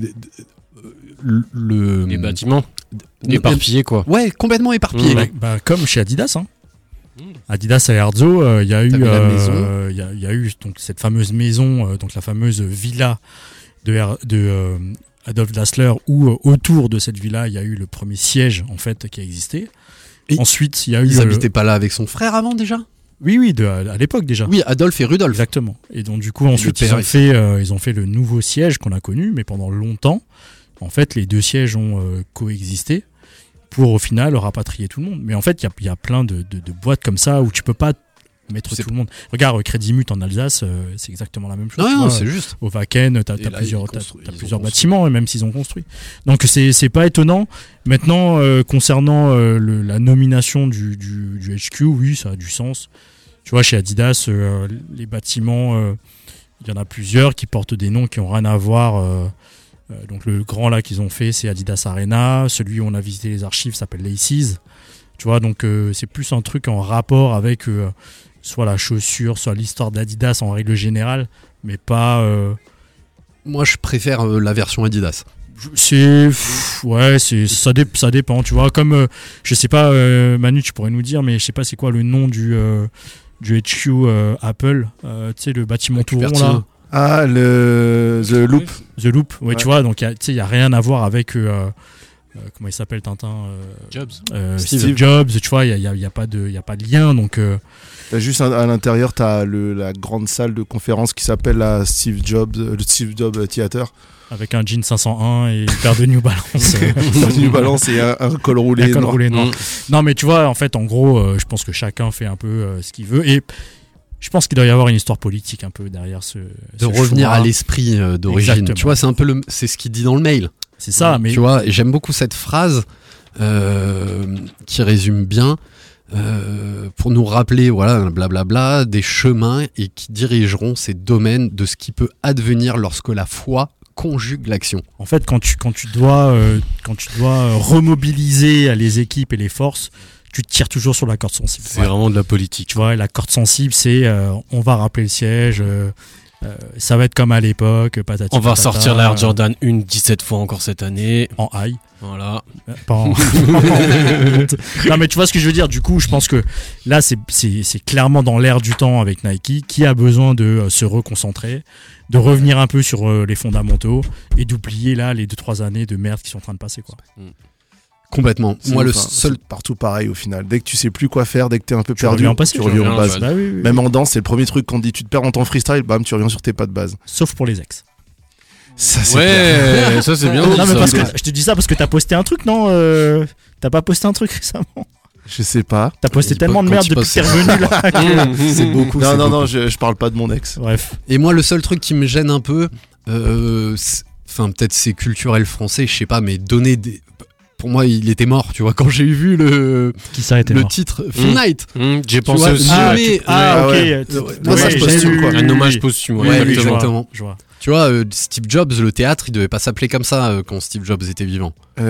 bâtiments éparpillés, quoi. Ouais, complètement éparpillés. Comme chez Adidas, hein. Adidas à Herzo, il y a eu donc cette fameuse maison, donc la fameuse villa de Adolf Dassler, où autour de cette villa, il y a eu le premier siège en fait qui a existé. Et ensuite, il y a eu. Ils n'habitaient pas là avec son frère avant déjà ? Oui, à l'époque déjà. Oui, Adolphe et Rudolf. Exactement. Et donc du coup, ensuite, ils ont fait le nouveau siège qu'on a connu, mais pendant longtemps, en fait, les deux sièges ont coexisté pour au final rapatrier tout le monde. Mais en fait, il y a plein de boîtes comme ça où tu peux pas mettre tout le monde. Regarde, Crédit Mut en Alsace, c'est exactement la même chose. Non, c'est juste. Au Wacken, t'as plusieurs bâtiments, même s'ils ont construit. Donc c'est pas étonnant. Maintenant, concernant la nomination du HQ, oui, ça a du sens. Tu vois, chez Adidas, les bâtiments, il y en a plusieurs qui portent des noms qui ont rien à voir. Donc le grand là qu'ils ont fait, c'est Adidas Arena. Celui où on a visité les archives s'appelle Laces. Tu vois, donc c'est plus un truc en rapport avec soit la chaussure, soit l'histoire d'Adidas en règle générale, mais pas Moi, je préfère la version Adidas. Ça dépend, tu vois. Comme, je sais pas, Manu, tu pourrais nous dire, mais je sais pas c'est quoi le nom du HQ Apple, tu sais, le bâtiment tout rond là. Ah, The Loop. The Loop, ouais. Tu vois, donc il y a rien à voir avec comment il s'appelle Tintin, Steve Jobs, tu vois, il y a pas de lien, donc T'as juste à l'intérieur, t'as la grande salle de conférence qui s'appelle le Steve Jobs Theater. Avec un jean 501 et une paire de New Balance. New Balance et un col roulé. Un col roulé, non. Non, mais tu vois, en fait, en gros, je pense que chacun fait un peu ce qu'il veut. Et je pense qu'il doit y avoir une histoire politique un peu derrière ce revenir choix. à l'esprit d'origine. Exactement. Tu vois, c'est un peu c'est ce qu'il dit dans le mail. C'est ça, mais. Tu vois, et j'aime beaucoup cette phrase qui résume bien. Pour nous rappeler, voilà, blablabla, des chemins et qui dirigeront ces domaines de ce qui peut advenir lorsque la foi conjugue l'action. En fait, quand tu dois remobiliser les équipes et les forces, tu te tires toujours sur la corde sensible. C'est vraiment de la politique. Tu vois, la corde sensible, c'est on va rappeler le siège, ça va être comme à l'époque, patati. On va patata, sortir la Air Jordan 17 fois encore cette année. En high. Voilà. Pas en... Non, mais tu vois ce que je veux dire. Du coup, je pense que là, c'est clairement dans l'air du temps avec Nike, qui a besoin de se reconcentrer, de revenir un peu sur les fondamentaux et d'oublier là les 2-3 années de merde qui sont en train de passer, quoi. Complètement. Moi, le seul. C'est partout pareil au final. Dès que tu sais plus quoi faire, dès que t'es un peu perdu, tu reviens reviens en base. Bah, oui. Même en danse, c'est le premier truc qu'on dit. Tu te perds dans ton freestyle, bam, tu reviens sur tes pas de base. Sauf pour les ex. Ça, c'est ouais, ça c'est bien. Non, mais parce que je te dis ça parce que t'as posté un truc, non T'as pas posté un truc récemment? Je sais pas. T'as posté tellement de merde depuis que t'es revenu là. C'est beaucoup. Non, je parle pas de mon ex. Bref. Et moi, le seul truc qui me gêne un peu, enfin, peut-être c'est culturel français, je sais pas, mais donner des. Pour moi, il était mort, tu vois, quand j'ai vu le titre Phil Knight. J'ai pensé aussi. Ok. Hommage posthume, quoi. Un hommage posthume, Ouais, exactement. Je vois. Tu vois, Steve Jobs, le théâtre, il devait pas s'appeler comme ça quand Steve Jobs était vivant.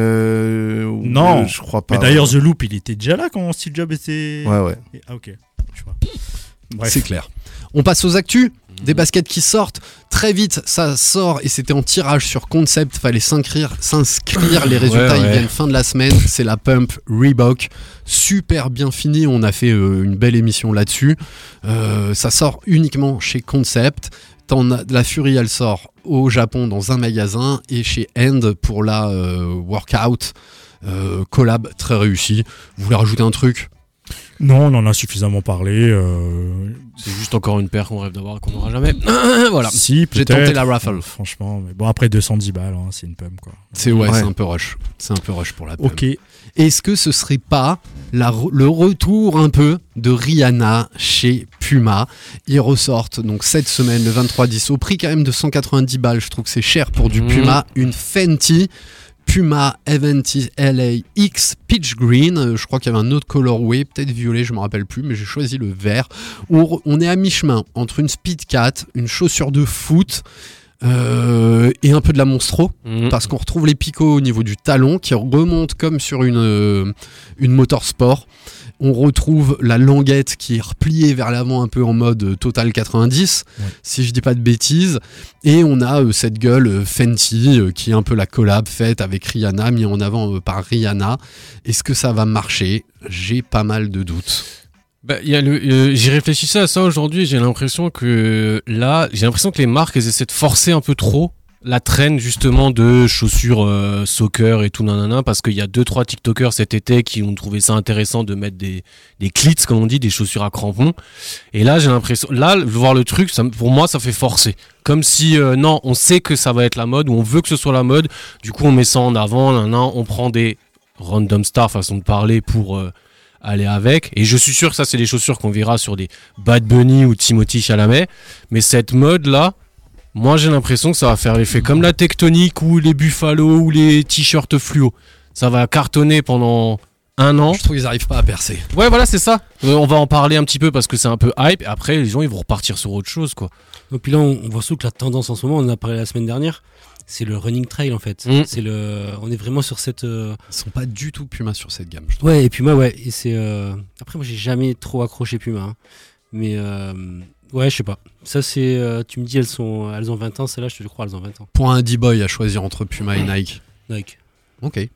Non, je crois pas. Mais d'ailleurs, The Loop, il était déjà là quand Steve Jobs était. Ouais. Ah, ok. Je vois. Bref. C'est clair. On passe aux actus. Des baskets qui sortent très vite, ça sort et c'était en tirage sur Concept, fallait s'inscrire, les résultats ils viennent fin de la semaine, c'est la Pump Reebok, super bien fini, on a fait une belle émission là-dessus, ça sort uniquement chez Concept, la Fury elle sort au Japon dans un magasin et chez End pour la Workout, collab très réussi. Vous voulez rajouter un truc ? Non, on en a suffisamment parlé. C'est juste encore une paire qu'on rêve d'avoir et qu'on n'aura jamais. Voilà. Si, j'ai tenté la raffle. Franchement, mais bon, après 210 balles, hein, c'est une pump, quoi. C'est un peu rush. C'est un peu rush pour la pump. Ok. Est-ce que ce serait pas le retour un peu de Rihanna chez Puma? Ils ressortent donc cette semaine, le 23/10, au prix quand même de 190 balles. Je trouve que c'est cher pour du Puma. Une Fenty. Puma Aventis LA X Peach Green, je crois qu'il y avait un autre colorway, peut-être violet, je me rappelle plus, mais j'ai choisi le vert. On est à mi-chemin entre une Speed 4, une chaussure de foot et un peu de la Monstro, parce qu'on retrouve les picots au niveau du talon qui remontent comme sur une motorsport. On retrouve la languette qui est repliée vers l'avant un peu en mode Total 90, si je dis pas de bêtises. Et on a cette gueule Fenty qui est un peu la collab faite avec Rihanna, mis en avant par Rihanna. Est-ce que ça va marcher ? J'ai pas mal de doutes. J'y réfléchissais à ça aujourd'hui, j'ai l'impression que les marques elles essaient de forcer un peu trop la traîne justement de chaussures soccer et tout nanana, parce qu'il y a 2-3 TikTokers cet été qui ont trouvé ça intéressant de mettre des clits, comme on dit, des chaussures à crampons. Et là, j'ai l'impression, voir le truc, pour moi, ça fait forcer. Comme si, non, on sait que ça va être la mode, ou on veut que ce soit la mode, du coup, on met ça en avant, on prend des random stars, façon de parler, pour aller avec. Et je suis sûr que ça, c'est des chaussures qu'on verra sur des Bad Bunny ou Timothée Chalamet. Mais cette mode-là, moi, j'ai l'impression que ça va faire l'effet comme la tectonique ou les Buffalo ou les t-shirts fluo. Ça va cartonner pendant un an. Je trouve qu'ils n'arrivent pas à percer. Ouais, voilà, c'est ça. On va en parler un petit peu parce que c'est un peu hype. Et après, les gens, ils vont repartir sur autre chose, quoi. Et puis là, on voit surtout que la tendance en ce moment, on en a parlé la semaine dernière, c'est le running trail en fait. On est vraiment sur cette. Ils sont pas du tout Puma sur cette gamme, je trouve. Ouais, et Puma, ouais. Et c'est. Après, moi, j'ai jamais trop accroché Puma. Hein. Mais Ouais, je sais pas. Ça, c'est. Tu me dis, elles ont 20 ans. Celles-là, je te le crois, elles ont 20 ans. Pour un D-boy à choisir entre Puma et Nike. Nike. Ok.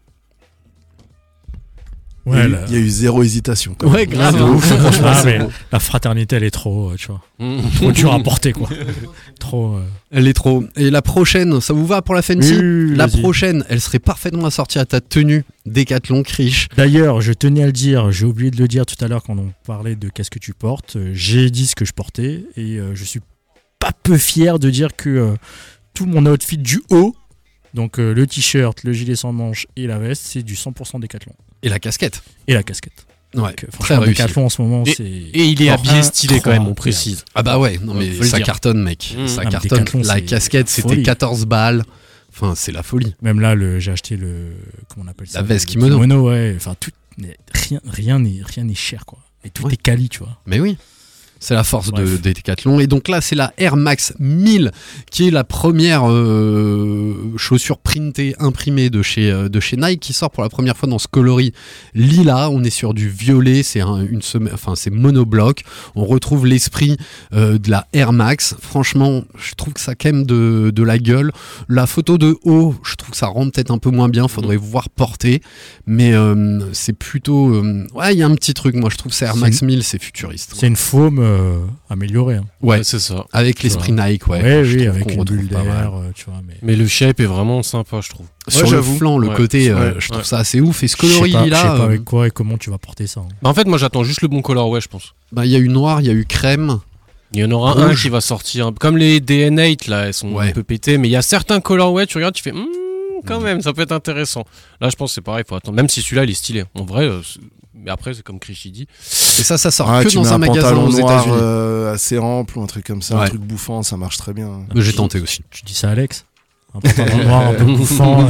Ouais, il y a eu zéro hésitation. Quand même. Ouais, grave. C'est ouf, franchement. Ah, mais la fraternité, elle est trop, tu vois. Trop dur à porter, quoi. Trop. Elle est trop. Et la prochaine, ça vous va pour la Fenty? Oui, La vas-y. prochaine, elle serait parfaitement assortie à ta tenue Décathlon Krish. D'ailleurs, je tenais à le dire, j'ai oublié de le dire tout à l'heure quand on parlait de qu'est-ce que tu portes. J'ai dit ce que je portais et je suis pas peu fier de dire que tout mon outfit du haut, donc le t-shirt, le gilet sans manches et la veste, c'est du 100% Décathlon. Et la casquette. Et la casquette. Ouais, Donc, très franchement, réussi. Décathlon en ce moment, Et- c'est. Et il est habillé stylé quand même, on précise. Ah bah ouais, non mais Faut le ça dire. cartonne, mec. Ça Ah, mais cartonne. Décathlon, La c'est casquette, c'était folie. 14 balles. Enfin, c'est la folie. Même là, j'ai acheté le. Comment on appelle ça? La veste le kimono. Kimono, ouais. Enfin, tout. Rien n'est cher, quoi. Et tout Ouais. est quali, tu vois. Mais oui. C'est la force de Bref. Décathlon. Et donc là, c'est la Air Max 1000 qui est la première chaussure printée, imprimée de chez Nike qui sort pour la première fois dans ce coloris lilas. On est sur du violet, c'est c'est monobloc. On retrouve l'esprit de la Air Max. Franchement, je trouve que ça quème de la gueule. La photo de haut, je trouve que ça rend peut-être un peu moins bien. Faudrait voir porter. Mais c'est plutôt... ouais, il y a un petit truc. Moi, je trouve que c'est Air Max 1000, c'est futuriste. C'est une faume améliorée. Hein. Ouais, C'est ça. avec l'esprit Nike, ouais. Ouais, Je oui, trouve avec qu'on une retrouve bulle pas mal. d'air, tu vois. Mais le shape est vraiment sympa, je trouve. Sur le j'avoue. flanc, le Ouais. côté, Ouais. je trouve ça assez ouf. Et ce Je sais coloris pas, je sais là, pas avec quoi et comment tu vas porter ça. Hein. Bah, en fait, moi j'attends juste le bon colorway, je pense. il y a eu noir, il y a eu crème. Il y en aura Rouge. un qui va sortir. Comme les DN8, là, elles sont Ouais. un peu pétées. Mais il y a certains colorways, tu regardes, tu fais quand même, ça peut être intéressant. Là, je pense que c'est pareil, faut attendre. Même si celui-là, il est stylé. En vrai, mais après, c'est comme Krishy dit. Et ça sort Ah, que tu dans mets un magasin pantalon aux noir États-Unis. assez ample ou un truc comme ça, Ouais. un truc bouffant, ça marche très bien. J'ai tenté aussi. Tu dis ça, Alex? Un pantalon noir un peu bouffant.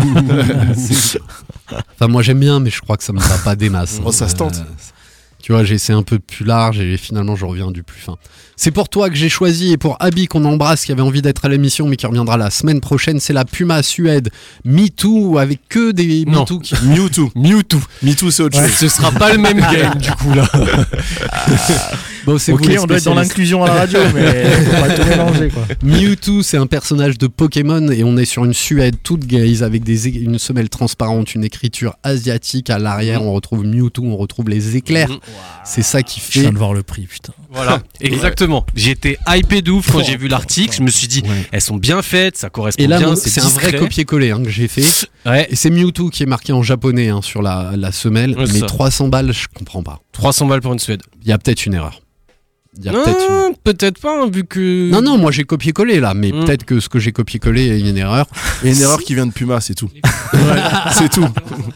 Enfin, moi j'aime bien, mais je crois que ça me va pas des masses. Oh, ça se tente. Tu vois, j'ai essayé un peu plus large et finalement je reviens du plus fin. C'est pour toi que j'ai choisi et pour Abby qu'on embrasse qui avait envie d'être à l'émission mais qui reviendra la semaine prochaine. C'est la Puma Suède MeToo avec que des Non. MeToo qui... Mewtwo. Mewtwo. Mewtwo, c'est autre chose. Ce sera pas le même game, du coup, là. Bon, c'est Ok, vous les on doit être dans spécialistes. l'inclusion à la radio, mais faut pas tout mélanger, quoi. Mewtwo, c'est un personnage de Pokémon et on est sur une Suède toute gaze avec une semelle transparente, une écriture asiatique à l'arrière. On retrouve Mewtwo, on retrouve les éclairs. C'est ça qui Je viens fait. de voir le prix, putain. Voilà, exactement. J'étais hypé de ouf quand j'ai vu l'article. Je me suis dit, Ouais. elles sont bien faites, ça correspond Et là, bien. c'est un vrai discret. copier-coller que j'ai fait. Ouais, Et c'est Mewtwo qui est marqué en japonais sur la semelle. Ouais, c'est mais ça. 300 balles, je comprends pas. 300 balles pour une Suède. Il y a peut-être une erreur. Il y a peut-être une... Peut-être pas, hein, vu que. Non, moi j'ai copié-collé là, mais Mm. peut-être que ce que j'ai copié-collé, il y a une erreur. Il y a une erreur qui vient de Puma, c'est tout. C'est tout.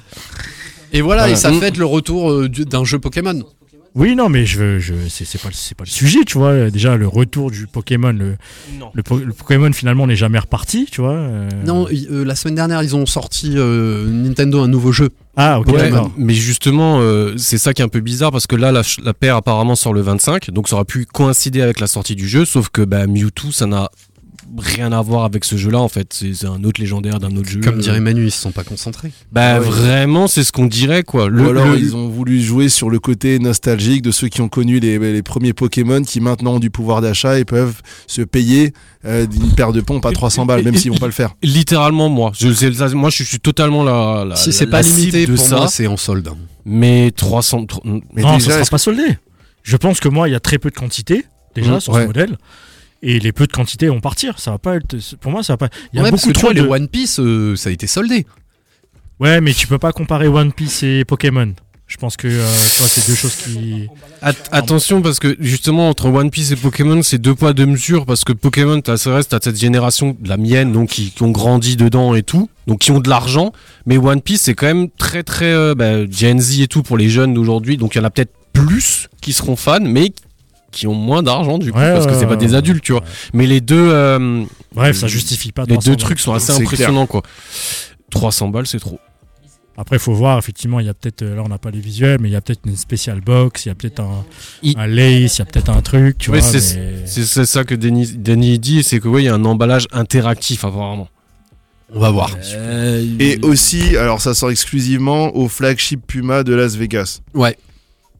Et voilà, et ça Mm. fait le retour d'un jeu Pokémon. Oui, non, mais c'est pas le sujet, tu vois. Déjà, le retour du Pokémon, Non. le Pokémon finalement n'est jamais reparti, tu vois. Non, la semaine dernière, ils ont sorti Nintendo un nouveau jeu. Ah, ok, Ouais, d'accord. mais justement, c'est ça qui est un peu bizarre parce que là, la paire apparemment sort le 25, donc ça aurait pu coïncider avec la sortie du jeu, sauf que Mewtwo, ça n'a rien à voir avec ce jeu-là en fait. C'est un autre légendaire d'un autre jeu. Comme dirait Manu, ils se sont pas concentrés. Ouais. Vraiment, c'est ce qu'on dirait quoi. Ou alors ils ont voulu jouer sur le côté nostalgique de ceux qui ont connu les premiers Pokémon qui maintenant ont du pouvoir d'achat et peuvent se payer une paire de pompes à 300 balles, même s'ils vont pas le faire. Littéralement moi. Moi je suis totalement la Si c'est la pas cible limité, de pour ça. moi, c'est en solde. Mais 300. Mais Non, déjà, ça est-ce sera pas soldé. Je pense que moi, il y a très peu de quantité déjà sur ouais. ce modèle. Et les peu de quantités vont partir. Ça va pas être. Pour moi, ça va pas. Il y a Ouais, parce beaucoup que tu trop vois, de. les One Piece, ça a été soldé. Ouais, mais tu peux pas comparer One Piece et Pokémon. Je pense que tu vois, c'est deux choses qui. Attention parce que justement entre One Piece et Pokémon c'est deux poids deux mesures parce que Pokémon t'as cette génération, la mienne donc qui ont grandi dedans et tout, donc qui ont de l'argent, mais One Piece c'est quand même très très Gen Z et tout pour les jeunes d'aujourd'hui, donc il y en a peut-être plus qui seront fans mais qui ont moins d'argent du coup Ouais, parce que c'est pas des adultes tu vois, mais les deux Bref, ça justifie pas. les 300 deux balles. trucs sont assez C'est impressionnants quoi. 300 balles c'est trop. Après, il faut voir, effectivement, il y a peut-être, là on n'a pas les visuels, mais il y a peut-être une spécial box, il y a peut-être un lace, il y a peut-être un truc, tu Ouais, vois. c'est ça que Denis dit, c'est que ouais, il y a un emballage interactif apparemment. On va voir. Et aussi, alors ça sort exclusivement au flagship Puma de Las Vegas. Ouais.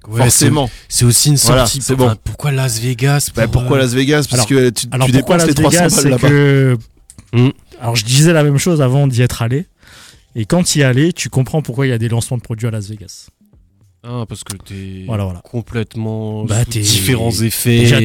Ouais, forcément. C'est aussi une Voilà, sortie. c'est bon. Pourquoi Las Vegas Pourquoi Las Vegas? Parce que tu pourquoi dépenses Las les 300 Vegas, balles c'est là-bas. que... Alors je disais la même chose avant d'y être allé. Et quand tu y allais, tu comprends pourquoi il y a des lancements de produits à Las Vegas. Ah, parce que t'es Voilà. complètement Bah, sous différents effets. Déjà,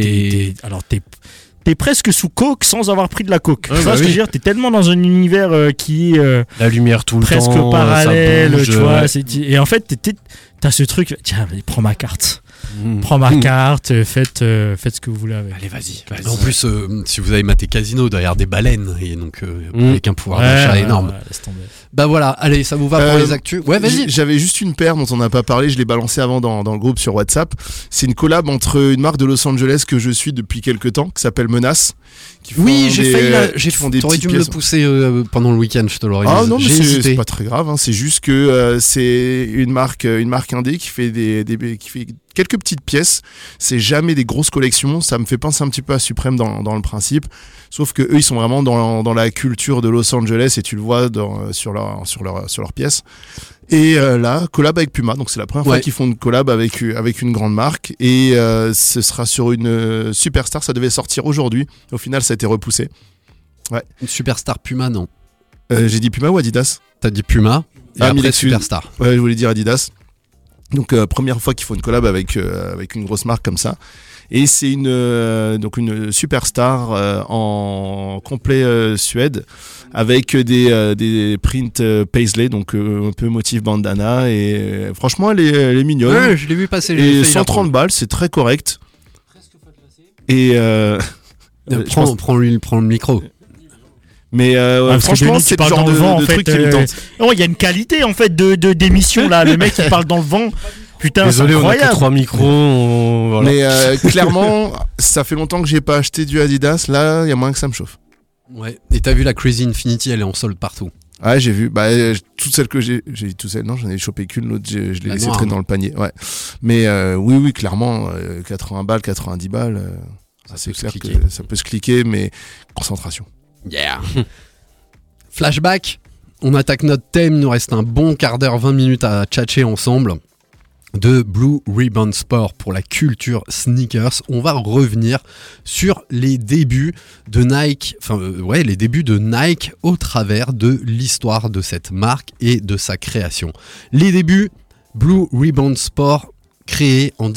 t'es presque sous coke sans avoir pris de la coke. Ouais, Tu vois bah ce que oui. je veux dire? T'es tellement dans un univers qui est La lumière tout le presque temps. parallèle, ça bouge, tu vois. ouais. Et en fait, t'as ce truc, tiens, allez, prends ma carte. Prends ma carte, faites ce que vous voulez avec. Allez, vas-y. En plus, si vous avez maté Casino derrière des baleines, et donc avec un pouvoir d'achat énorme. Ouais, laisse tomber. Bah voilà, allez, ça vous va pour les actus? Ouais, vas-y. J'avais juste une paire dont on n'a pas parlé, je l'ai balancé avant dans le groupe sur WhatsApp. C'est une collab entre une marque de Los Angeles que je suis depuis quelques temps, qui s'appelle Menace. Qui font Oui, j'ai des- failli là. qui font des T'aurais petites dû me le pièces. pousser pendant le week-end, je te l'aurais dit. Ah non, mais J'ai hésité. c'est pas très grave, hein. C'est juste que c'est une marque indé qui fait qui fait quelques petites pièces. C'est jamais des grosses collections. Ça me fait penser un petit peu à Supreme dans le principe. Sauf que eux, ils sont vraiment dans la culture de Los Angeles et tu le vois sur leurs pièces. Et là, collab avec Puma. Donc c'est la première fois qu'ils font une collab avec une grande marque. Et ce sera sur une Superstar. Ça devait sortir aujourd'hui. Au final, ça a été repoussé. Ouais. Une Superstar Puma, non. J'ai dit Puma ou Adidas? T'as dit Puma et Ah, mille après excuses. Superstar. Ouais, je voulais dire Adidas. Donc première fois qu'ils font une collab avec une grosse marque comme ça. Et c'est donc une Superstar en complet suède avec des prints paisley, donc un peu motif bandana. Et franchement, elle est mignonne. Ouais, je l'ai vu passer. Et 130 balles, c'est très correct. Et prends le micro. Mais parce que franchement, Denis, tu c'est le parles genre dans le vent, en de fait, truc qui me tente. Oh, il y a une qualité en fait d'émission là. Le mec il parle dans le vent. Putain, Désolé, c'est on a que incroyable. 3 micros. Voilà. Mais clairement, ça fait longtemps que j'ai pas acheté du Adidas. Là, il y a moins que ça me chauffe. Ouais. Et t'as vu la Crazy Infinity, elle est en solde partout. Ouais, j'ai vu. Toutes celles que j'ai dit toutes celles. Non, j'en ai chopé qu'une. L'autre, je l'ai La laissé noire, traîner non. dans le panier. Ouais. Mais oui, clairement, 80 balles, 90 balles. C'est clair que ça peut se cliquer, mais concentration. Yeah. Flashback. On attaque notre thème. Il nous reste un bon quart d'heure, 20 minutes à tchatcher ensemble. De Blue Ribbon Sport pour la culture sneakers. On va revenir sur les débuts de Nike, les débuts de Nike au travers de l'histoire de cette marque et de sa création. Les débuts, Blue Ribbon Sport, créé en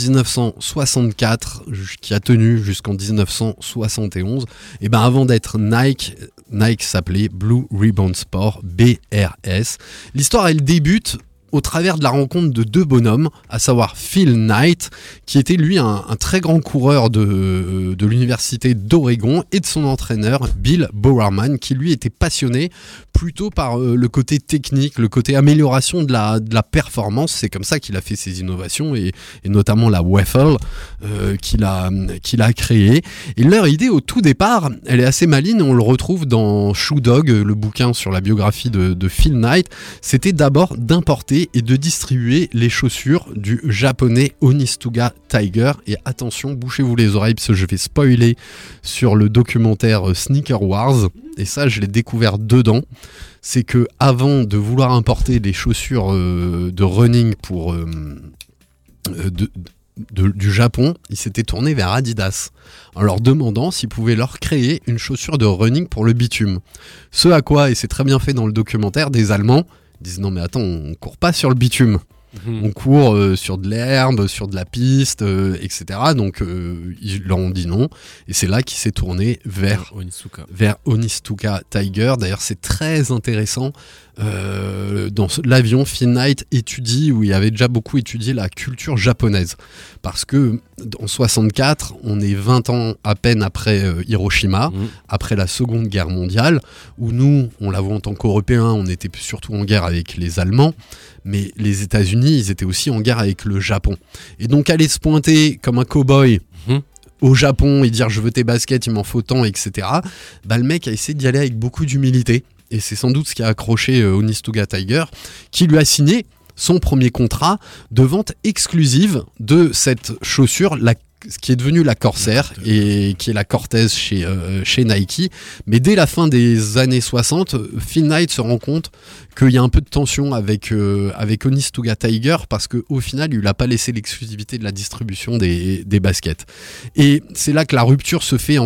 1964, qui a tenu jusqu'en 1971. Et ben avant d'être Nike s'appelait Blue Ribbon Sport, BRS. L'histoire, elle débute au travers de la rencontre de deux bonhommes, à savoir Phil Knight, qui était lui un très grand coureur de l'université d'Oregon, et de son entraîneur Bill Bowerman, qui lui était passionné plutôt par le côté technique, le côté amélioration de la performance. C'est comme ça qu'il a fait ses innovations, et notamment la waffle qu'il a créée. Et leur idée au tout départ, elle est assez maligne, on le retrouve dans Shoe Dog, le bouquin sur la biographie de Phil Knight. C'était d'abord d'importer et de distribuer les chaussures du japonais Onitsuka Tiger. Et attention, bouchez-vous les oreilles parce que je vais spoiler sur le documentaire Sneaker Wars. Et ça, je l'ai découvert dedans. C'est que avant de vouloir importer des chaussures de running pour du Japon, ils s'étaient tournés vers Adidas en leur demandant s'ils pouvaient leur créer une chaussure de running pour le bitume. Ce à quoi, et c'est très bien fait dans le documentaire, des Allemands disent non mais attends, on court pas sur le bitume. On court sur de l'herbe, sur de la piste, etc. Donc ils leur ont dit non. Et c'est là qu'il s'est tourné vers Onitsuka Tiger. D'ailleurs, c'est très intéressant. Dans l'avion, Phil Knight étudie, où il avait déjà beaucoup étudié la culture japonaise. Parce que en 64, on est 20 ans à peine après Hiroshima, après la Seconde Guerre mondiale, où nous, on l'avoue en tant qu'Européens, on était surtout en guerre avec les Allemands. Mais les États-Unis, ils étaient aussi en guerre avec le Japon. Et donc aller se pointer comme un cow-boy au Japon et dire je veux tes baskets, il m'en faut tant, etc. Bah, le mec a essayé d'y aller avec beaucoup d'humilité. Et c'est sans doute ce qui a accroché Onitsuka Tiger, qui lui a signé son premier contrat de vente exclusive de cette chaussure, ce qui est devenu la Corsair et qui est la Cortez chez Nike. Mais dès la fin des années 60, Phil Knight se rend compte qu'il y a un peu de tension avec Onitsuga Tiger parce qu'au final, il n'a pas laissé l'exclusivité de la distribution des baskets. Et c'est là que la rupture se fait en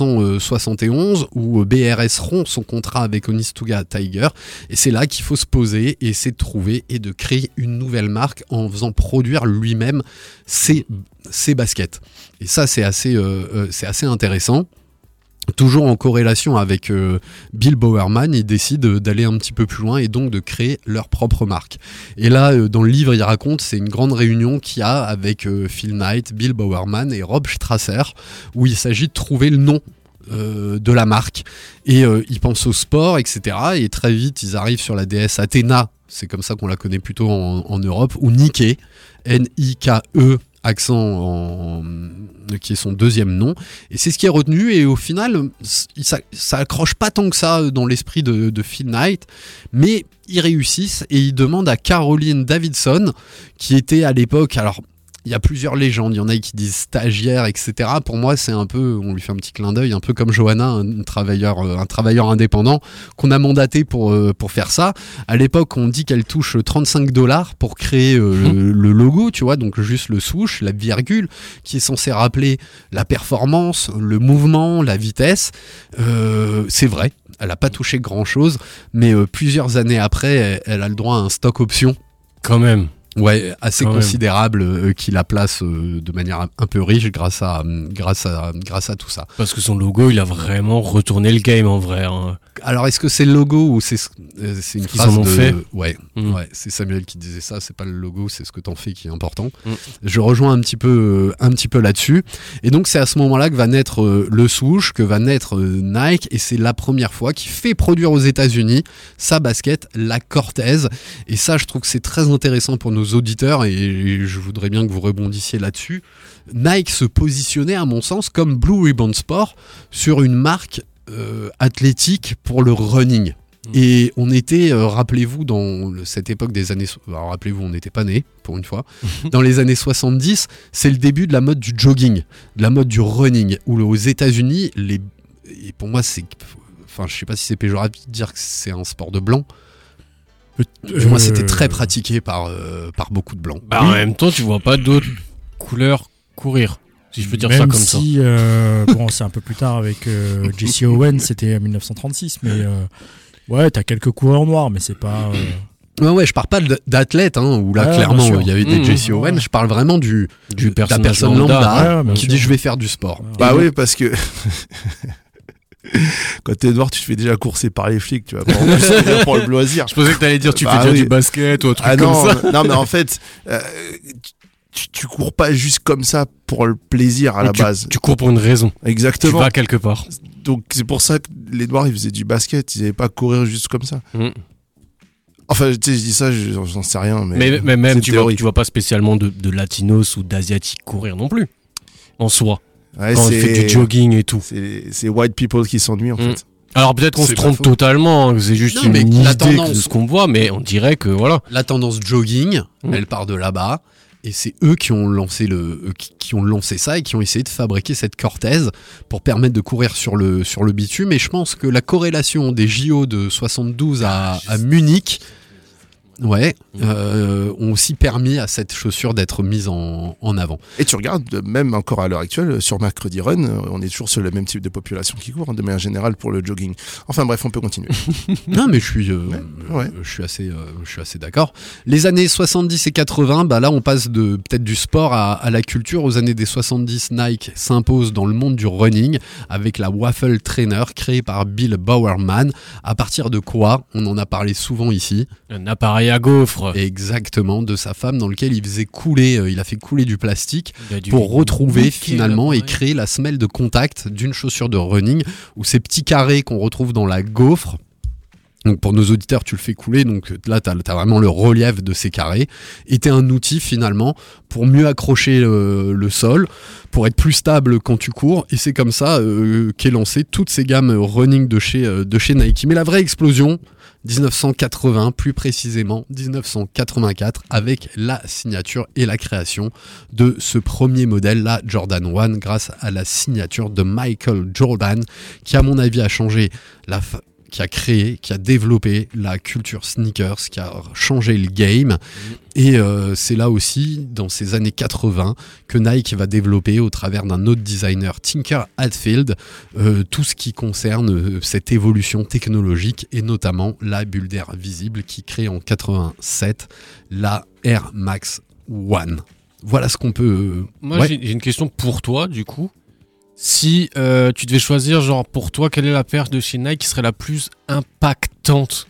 1971 où BRS rompt son contrat avec Onitsuga Tiger. Et c'est là qu'il faut se poser et essayer de trouver et de créer une nouvelle marque en faisant produire lui-même ses baskets. Et ça, c'est assez intéressant. Toujours en corrélation avec Bill Bowerman, ils décident d'aller un petit peu plus loin et donc de créer leur propre marque. Et là, dans le livre, il raconte, c'est une grande réunion qu'il y a avec Phil Knight, Bill Bowerman et Rob Strasser, où il s'agit de trouver le nom de la marque. Et ils pensent au sport, etc. Et très vite, ils arrivent sur la déesse Athéna, c'est comme ça qu'on la connaît plutôt en Europe, ou Nike, N-I-K-E, accent qui est son deuxième nom, et c'est ce qui est retenu. Et au final ça accroche pas tant que ça dans l'esprit de Phil Knight, mais ils réussissent et ils demandent à Caroline Davidson, qui était à l'époque, alors il y a plusieurs légendes, il y en a qui disent stagiaire, etc. Pour moi, c'est un peu, on lui fait un petit clin d'œil, un peu comme Johanna, un travailleur indépendant qu'on a mandaté pour faire ça. À l'époque, on dit qu'elle touche $35 pour créer le logo, tu vois, donc juste le swoosh, la virgule, qui est censé rappeler la performance, le mouvement, la vitesse. C'est vrai, elle n'a pas touché grand-chose, mais plusieurs années après, elle a le droit à un stock option. Quand même. Ouais, assez considérable, qui la place de manière un peu riche grâce à tout ça. Parce que son logo, il a vraiment retourné le game en vrai. Hein. Alors, est-ce que c'est le logo ou c'est une phrase en ont fait. Ouais, c'est Samuel qui disait ça. C'est pas le logo, c'est ce que t'en fais qui est important. Je rejoins un petit peu là-dessus. Et donc, c'est à ce moment-là que va naître le swoosh, que va naître Nike, et c'est la première fois qu'il fait produire aux États-Unis sa basket, la Cortez. Et ça, je trouve que c'est très intéressant pour nos auditeurs, et je voudrais bien que vous rebondissiez là-dessus. Nike se positionnait, à mon sens, comme Blue Ribbon Sport sur une marque athlétique pour le running. Et on était, rappelez-vous, dans cette époque des années... Alors, rappelez-vous, on n'était pas nés, pour une fois. Dans les années 70, c'est le début de la mode du jogging, de la mode du running, où aux États-Unis, et pour moi, c'est... Enfin, je sais pas si c'est péjoratif de dire que c'est un sport de blanc. Moi, c'était très pratiqué par beaucoup de blancs. Bah, en même temps, tu vois pas d'autres couleurs courir, si je peux dire même ça comme si, ça. Bon, c'est un peu plus tard avec Jesse Owens, c'était en 1936, mais ouais, t'as quelques couleurs noires, mais c'est pas... Ouais, je parle pas d'athlète, où là, clairement, il y avait des Jesse Owens. Je parle vraiment de la personne lambda qui dit je vais faire du sport. Bah oui, parce que... Quand t'es noir, tu te fais déjà courser par les flics, tu vois. Pour le loisir. Je pensais que t'allais dire tu fais déjà du basket ou un truc comme ça. Non, mais en fait, tu cours pas juste comme ça pour le plaisir à la base. Tu cours pour une raison. Exactement. Tu vas quelque part. Donc c'est pour ça que les noirs ils faisaient du basket, ils n'avaient pas courir juste comme ça. Enfin, tu sais, je dis ça, j'en sais rien. Mais même tu vois pas spécialement de latinos ou d'asiatiques courir non plus, en soi. Ouais, quand on fait du jogging et tout. C'est white people qui s'ennuient en fait. Alors peut-être qu'on se trompe totalement, c'est juste une idée de ce qu'on voit, mais on dirait que voilà. La tendance jogging, elle part de là-bas, et c'est eux qui ont lancé ça et qui ont essayé de fabriquer cette Cortez pour permettre de courir sur le bitume. Et je pense que la corrélation des JO de 72 à Munich, ont aussi permis à cette chaussure d'être mise en avant. Et tu regardes, même encore à l'heure actuelle, sur Mercredi Run, on est toujours sur le même type de population qui court, de manière générale, pour le jogging. Enfin bref, on peut continuer. Non, mais je suis assez d'accord. Les années 70 et 80, là on passe peut-être du sport à la culture. Aux années des 70, Nike s'impose dans le monde du running avec la Waffle Trainer créée par Bill Bowerman. À partir de quoi? On en a parlé souvent ici. Un appareil à gaufres. Exactement, de sa femme, dans lequel il a fait couler du plastique pour retrouver finalement et créer la semelle de contact d'une chaussure de running, où ces petits carrés qu'on retrouve dans la gaufre. Donc pour nos auditeurs, tu le fais couler, donc là t'as vraiment le relief de ces carrés, et t'es un outil finalement pour mieux accrocher le sol, pour être plus stable quand tu cours, et c'est comme ça qu'est lancée toutes ces gammes running de chez Nike. Mais la vraie explosion, 1980, plus précisément 1984, avec la signature et la création de ce premier modèle, la Jordan 1, grâce à la signature de Michael Jordan, qui à mon avis a changé qui a créé, qui a développé la culture sneakers, qui a changé le game. Et c'est là aussi, dans ces années 80, que Nike va développer, au travers d'un autre designer, Tinker Hatfield, tout ce qui concerne cette évolution technologique, et notamment la bulle d'air visible qui crée en 87 la Air Max 1. Voilà ce qu'on peut... Moi, j'ai une question pour toi, du coup. Si tu devais choisir, genre, pour toi, quelle est la paire de chez Nike qui serait la plus impactante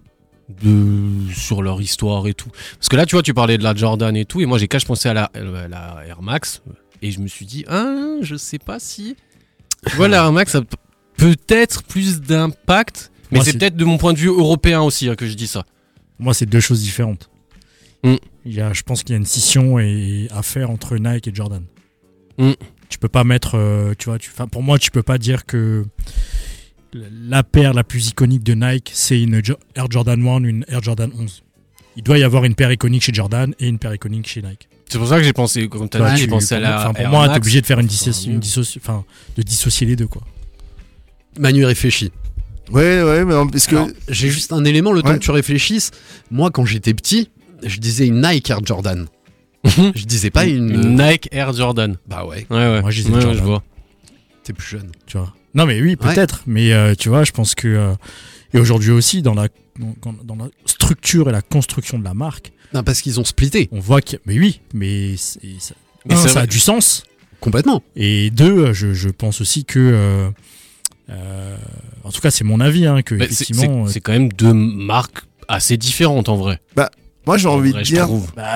sur leur histoire et tout? Parce que là, tu vois, tu parlais de la Jordan et tout, et moi, j'ai qu'à penser à la Air Max, et je me suis dit, je sais pas si... Tu vois, la Air Max a peut-être plus d'impact, mais c'est peut-être de mon point de vue européen aussi que je dis ça. Moi, c'est deux choses différentes. Je pense qu'il y a une scission à faire entre Nike et Jordan. Tu peux pas mettre, pour moi, tu peux pas dire que la paire la plus iconique de Nike, c'est une Air Jordan 1 ou une Air Jordan 11. Il doit y avoir une paire iconique chez Jordan et une paire iconique chez Nike. C'est pour ça que j'ai pensé, comme tu as dit, j'ai pensé à la pour Air moi, Max. t'es obligé de faire de dissocier les deux, quoi. Manu réfléchit. Ouais, mais parce que... Alors, j'ai juste un élément, le temps que tu réfléchisses. Moi, quand j'étais petit, je disais une Nike Air Jordan. Je disais pas une Nike Air Jordan. Bah ouais. Moi, je disais Jordan. Je vois. T'es plus jeune. Tu vois. Non, mais oui, peut-être. Mais tu vois, je pense que... et aujourd'hui aussi, dans la structure et la construction de la marque... Non, parce qu'ils ont splitté. On voit que... Mais oui, mais ça a du sens. Complètement. Et deux, je pense aussi que... en tout cas, c'est mon avis, que effectivement... C'est quand même deux marques assez différentes, en vrai. Bah, moi, j'ai envie de dire...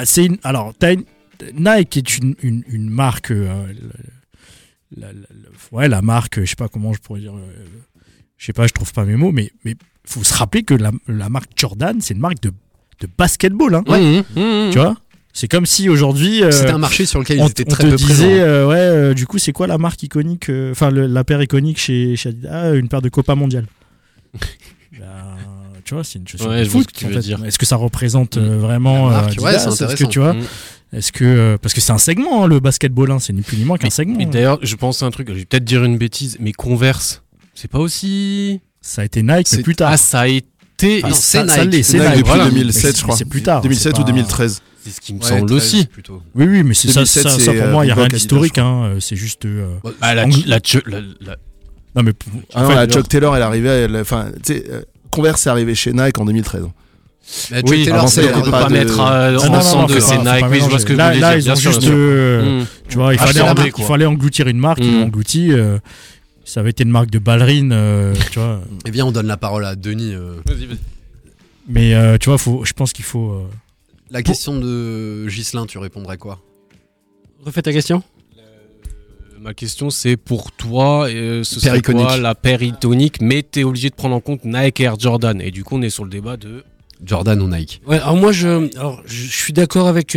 Nike est une marque... la marque, je sais pas comment je pourrais dire... je sais pas, je trouve pas mes mots, mais faut se rappeler que la marque Jordan, c'est une marque de basketball. Tu vois, c'est comme si aujourd'hui... c'était un marché sur lequel ils étaient très peu présents. Du coup, c'est quoi la marque iconique, la paire iconique chez Adidas? Une paire de Copa mondiale. Tu vois, c'est une chose de foot, tu veux dire. Est-ce que ça représente vraiment marque, Adidas? c'est intéressant. Est-ce que tu vois Est-ce que parce que c'est un segment, le basketball, c'est ni plus ni moins qu'un segment. Et d'ailleurs, je pense à un truc, je vais peut-être dire une bêtise, mais Converse, c'est pas aussi... Ça a été Nike, mais plus tard. Ah, ça a été... Non, c'est Nike. Nike. Depuis Voilà. 2007, je crois. C'est plus tard. 2007 ou 2013. C'est ce qui me semble aussi. Plutôt. Oui, mais c'est 2007, ça pour moi, il n'y a rien Reebok, d'historique. Adidas, C'est juste... Non, mais la Chuck Taylor, elle arrivait... Converse est arrivé chez Nike en 2013. Oui, Taylor, on peut pas mettre ensemble de ces Nike. Oui, je vois ce que vous voulez dire. Là, ils ont juste... Tu vois, il fallait engloutir une marque, ils l'ont englouti. Ça avait été une marque de ballerine, tu vois. Eh bien, on donne la parole à Denis. Vas-y. Mais tu vois, je pense qu'il faut... La question de Ghislain, tu répondrais quoi? Refais ta question. Ma question, c'est pour toi, ce Paire serait quoi iconique. la paire iconique, mais t'es obligé de prendre en compte Nike Air Jordan. Et du coup, on est sur le débat de... Jordan ou Nike? Ouais, alors moi, je suis d'accord avec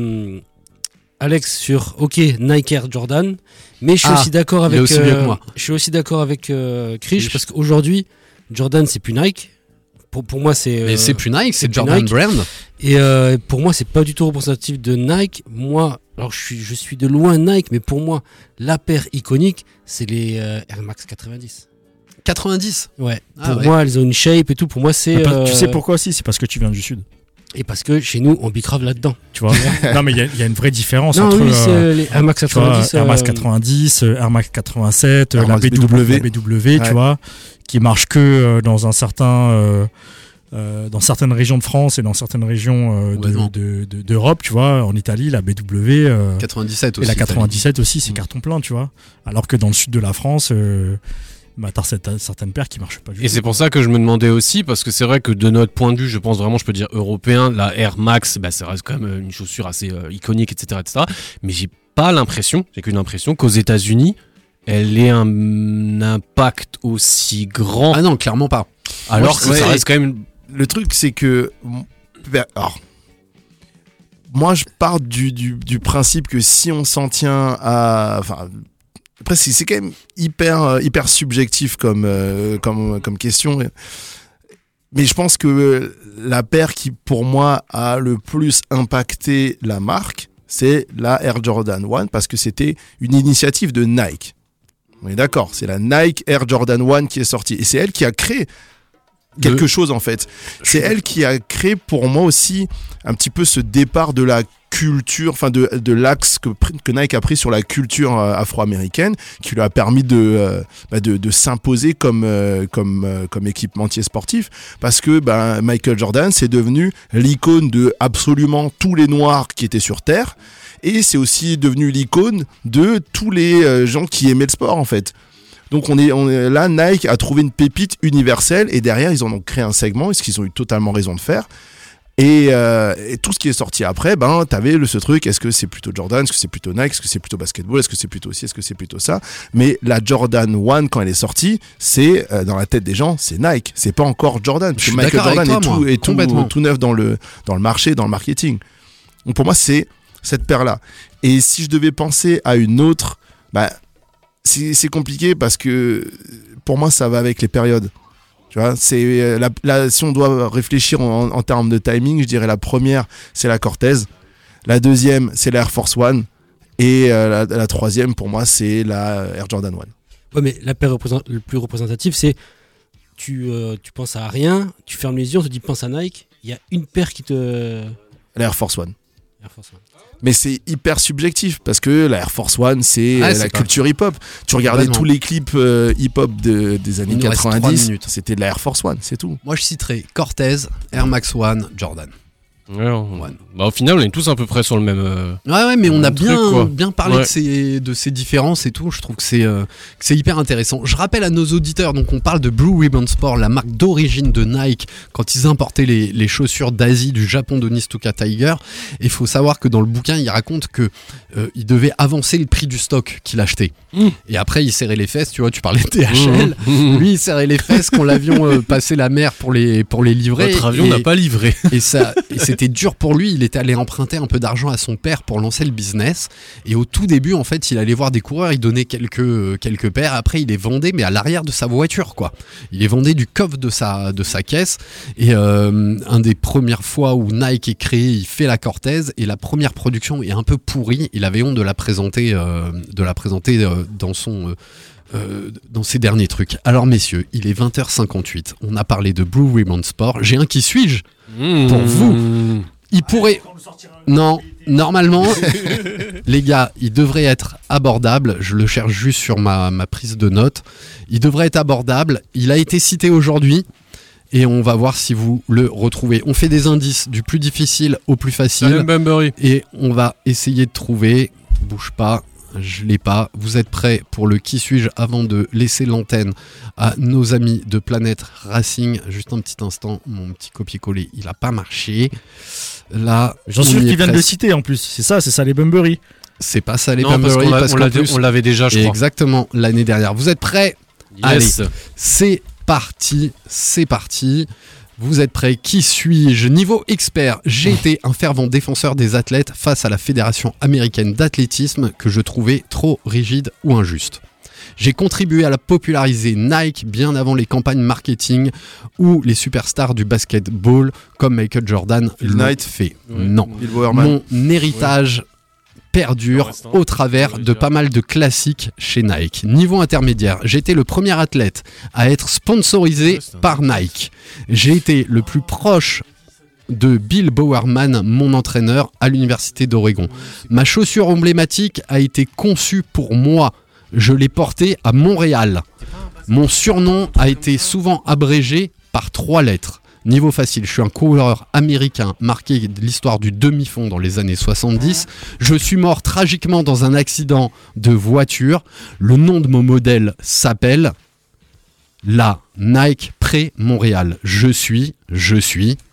Alex sur Nike Air Jordan, mais je suis aussi d'accord avec... aussi mieux que moi. Je suis aussi d'accord avec Krish, parce qu'aujourd'hui, Jordan, c'est plus Nike. Pour moi, c'est... Mais c'est plus Nike, c'est plus Jordan Nike. Brand. Et pour moi, c'est pas du tout représentatif de Nike. Moi, alors je suis de loin Nike, mais pour moi, la paire iconique, c'est les Air Max 90. 90. Ouais. Ah pour ouais. moi, elles ont une shape et tout. Pour moi, c'est... Tu sais pourquoi aussi? C'est parce que tu viens du Sud. Et parce que chez nous, on bicrave là-dedans. Tu vois. Non, mais il y a une vraie différence Non, entre... oui, c'est les Air Max 90. Air Max 90, Air Max 87, Air la Max BW, tu vois, qui marche que dans un certain... dans certaines régions de France et dans certaines régions d'Europe, tu vois, en Italie, la BW 97 aussi. et la 97 aussi, c'est carton plein, tu vois. Alors que dans le sud de la France, t'as certaines paires qui marchent pas du tout. Et c'est pour ça que je me demandais aussi, parce que c'est vrai que de notre point de vue, je pense vraiment, je peux dire européen, la Air Max, ça reste quand même une chaussure assez iconique, etc., etc. Mais j'ai qu'une impression qu'aux États-Unis, elle ait un impact aussi grand. Ah non, clairement pas. Alors que ça reste quand même... Le truc, c'est que... Alors, moi, je pars du principe que si on s'en tient à... Enfin, après, c'est quand même hyper subjectif comme question. Mais je pense que la paire qui, pour moi, a le plus impacté la marque, c'est la Air Jordan 1 parce que c'était une initiative de Nike. On est d'accord, c'est la Nike Air Jordan 1 qui est sortie. Et c'est elle qui a créé quelque chose en fait. C'est elle qui a créé pour moi aussi un petit peu ce départ de la culture, enfin de l'axe que Nike a pris sur la culture afro-américaine, qui lui a permis de s'imposer comme équipementier sportif, parce que Michael Jordan c'est devenu l'icône de absolument tous les noirs qui étaient sur Terre, et c'est aussi devenu l'icône de tous les gens qui aimaient le sport en fait. Donc on est là, Nike a trouvé une pépite universelle, et derrière ils en ont créé un segment, et ce qu'ils ont eu totalement raison de faire. Et tout ce qui est sorti après, t'avais ce truc, est-ce que c'est plutôt Jordan, est-ce que c'est plutôt Nike, est-ce que c'est plutôt basketball, est-ce que c'est plutôt ci, est-ce que c'est plutôt ça. Mais la Jordan 1, quand elle est sortie, c'est dans la tête des gens, c'est Nike, c'est pas encore Jordan. Parce que Michael Jordan est tout neuf dans le marché, dans le marketing. Donc pour moi, c'est cette paire-là. Et si je devais penser à une autre, c'est compliqué parce que pour moi, ça va avec les périodes. Tu vois, c'est si on doit réfléchir en termes de timing, je dirais la première, c'est la Cortez. La deuxième, c'est la Air Force One. Et la troisième, pour moi, c'est la Air Jordan 1. Ouais, mais la paire le plus représentative, c'est tu penses à rien, tu fermes les yeux, on te dit pense à Nike. Il y a une paire qui te... La Air Force One. Mais c'est hyper subjectif parce que la Air Force One, c'est la culture hip-hop. Tu regardais tous les clips hip-hop des années 90, c'était de la Air Force One, c'est tout. Moi, je citerai Cortez, Air Max One, Jordan. Ouais. Au final, on est tous à peu près sur le même. Ouais, mais on a bien parlé ouais. de ces différences et tout. Je trouve que c'est hyper intéressant. Je rappelle à nos auditeurs, donc on parle de Blue Ribbon Sport, la marque d'origine de Nike quand ils importaient les chaussures d'Asie, du Japon de Nistuka Tiger. Et il faut savoir que dans le bouquin, il raconte que il devait avancer le prix du stock qu'il achetait. Et après, il serrait les fesses. Tu vois, tu parlais de DHL. Lui, il serrait les fesses quand l'avion passait la mer pour les livrer. Votre avion n'a pas livré. Et c'était dur pour lui, il était allé emprunter un peu d'argent à son père pour lancer le business, et au tout début en fait il allait voir des coureurs, il donnait quelques paires, après il les vendait mais à l'arrière de sa voiture quoi, il les vendait du coffre de sa caisse. Et un des premières fois où Nike est créé, il fait la Cortez, et la première production est un peu pourrie, il avait honte de la présenter dans ses derniers trucs. Alors messieurs, il est 20h58, on a parlé de Blue Ribbon Sport, j'ai un qui suis-je pour vous. Il pourrait... Non, normalement, les gars, il devrait être abordable, je le cherche juste sur ma prise de notes, il devrait être abordable, il a été cité aujourd'hui, et on va voir si vous le retrouvez. On fait des indices du plus difficile au plus facile, et on va essayer de trouver, bouge pas, je l'ai pas. Vous êtes prêts pour le qui suis-je avant de laisser l'antenne à nos amis de Planète Racing? Juste un petit instant, mon petit copier-coller, il a pas marché. Là, j'en suis sûr qu'ils viennent de le citer en plus. C'est ça les Bunbury. C'est pas ça les Bunbury parce qu'on l'avait déjà, je crois. Exactement, l'année dernière. Vous êtes prêts? Yes. Allez, c'est parti. Vous êtes prêts? Qui suis-je? Niveau expert, j'ai été un fervent défenseur des athlètes face à la Fédération américaine d'athlétisme que je trouvais trop rigide ou injuste. J'ai contribué à la populariser Nike bien avant les campagnes marketing ou les superstars du basketball comme Michael Jordan l'ont fait. Non. Mon héritage perdure au travers de pas mal de classiques chez Nike. Niveau intermédiaire, j'ai été le premier athlète à être sponsorisé par Nike. J'ai été le plus proche de Bill Bowerman, mon entraîneur à l'université d'Oregon. Ma chaussure emblématique a été conçue pour moi. Je l'ai portée à Montréal. Mon surnom a été souvent abrégé par 3 lettres. Niveau facile, je suis un coureur américain marqué de l'histoire du demi-fond dans les années 70. Je suis mort tragiquement dans un accident de voiture. Le nom de mon modèle s'appelle la Nike Pré-Montréal. Je suis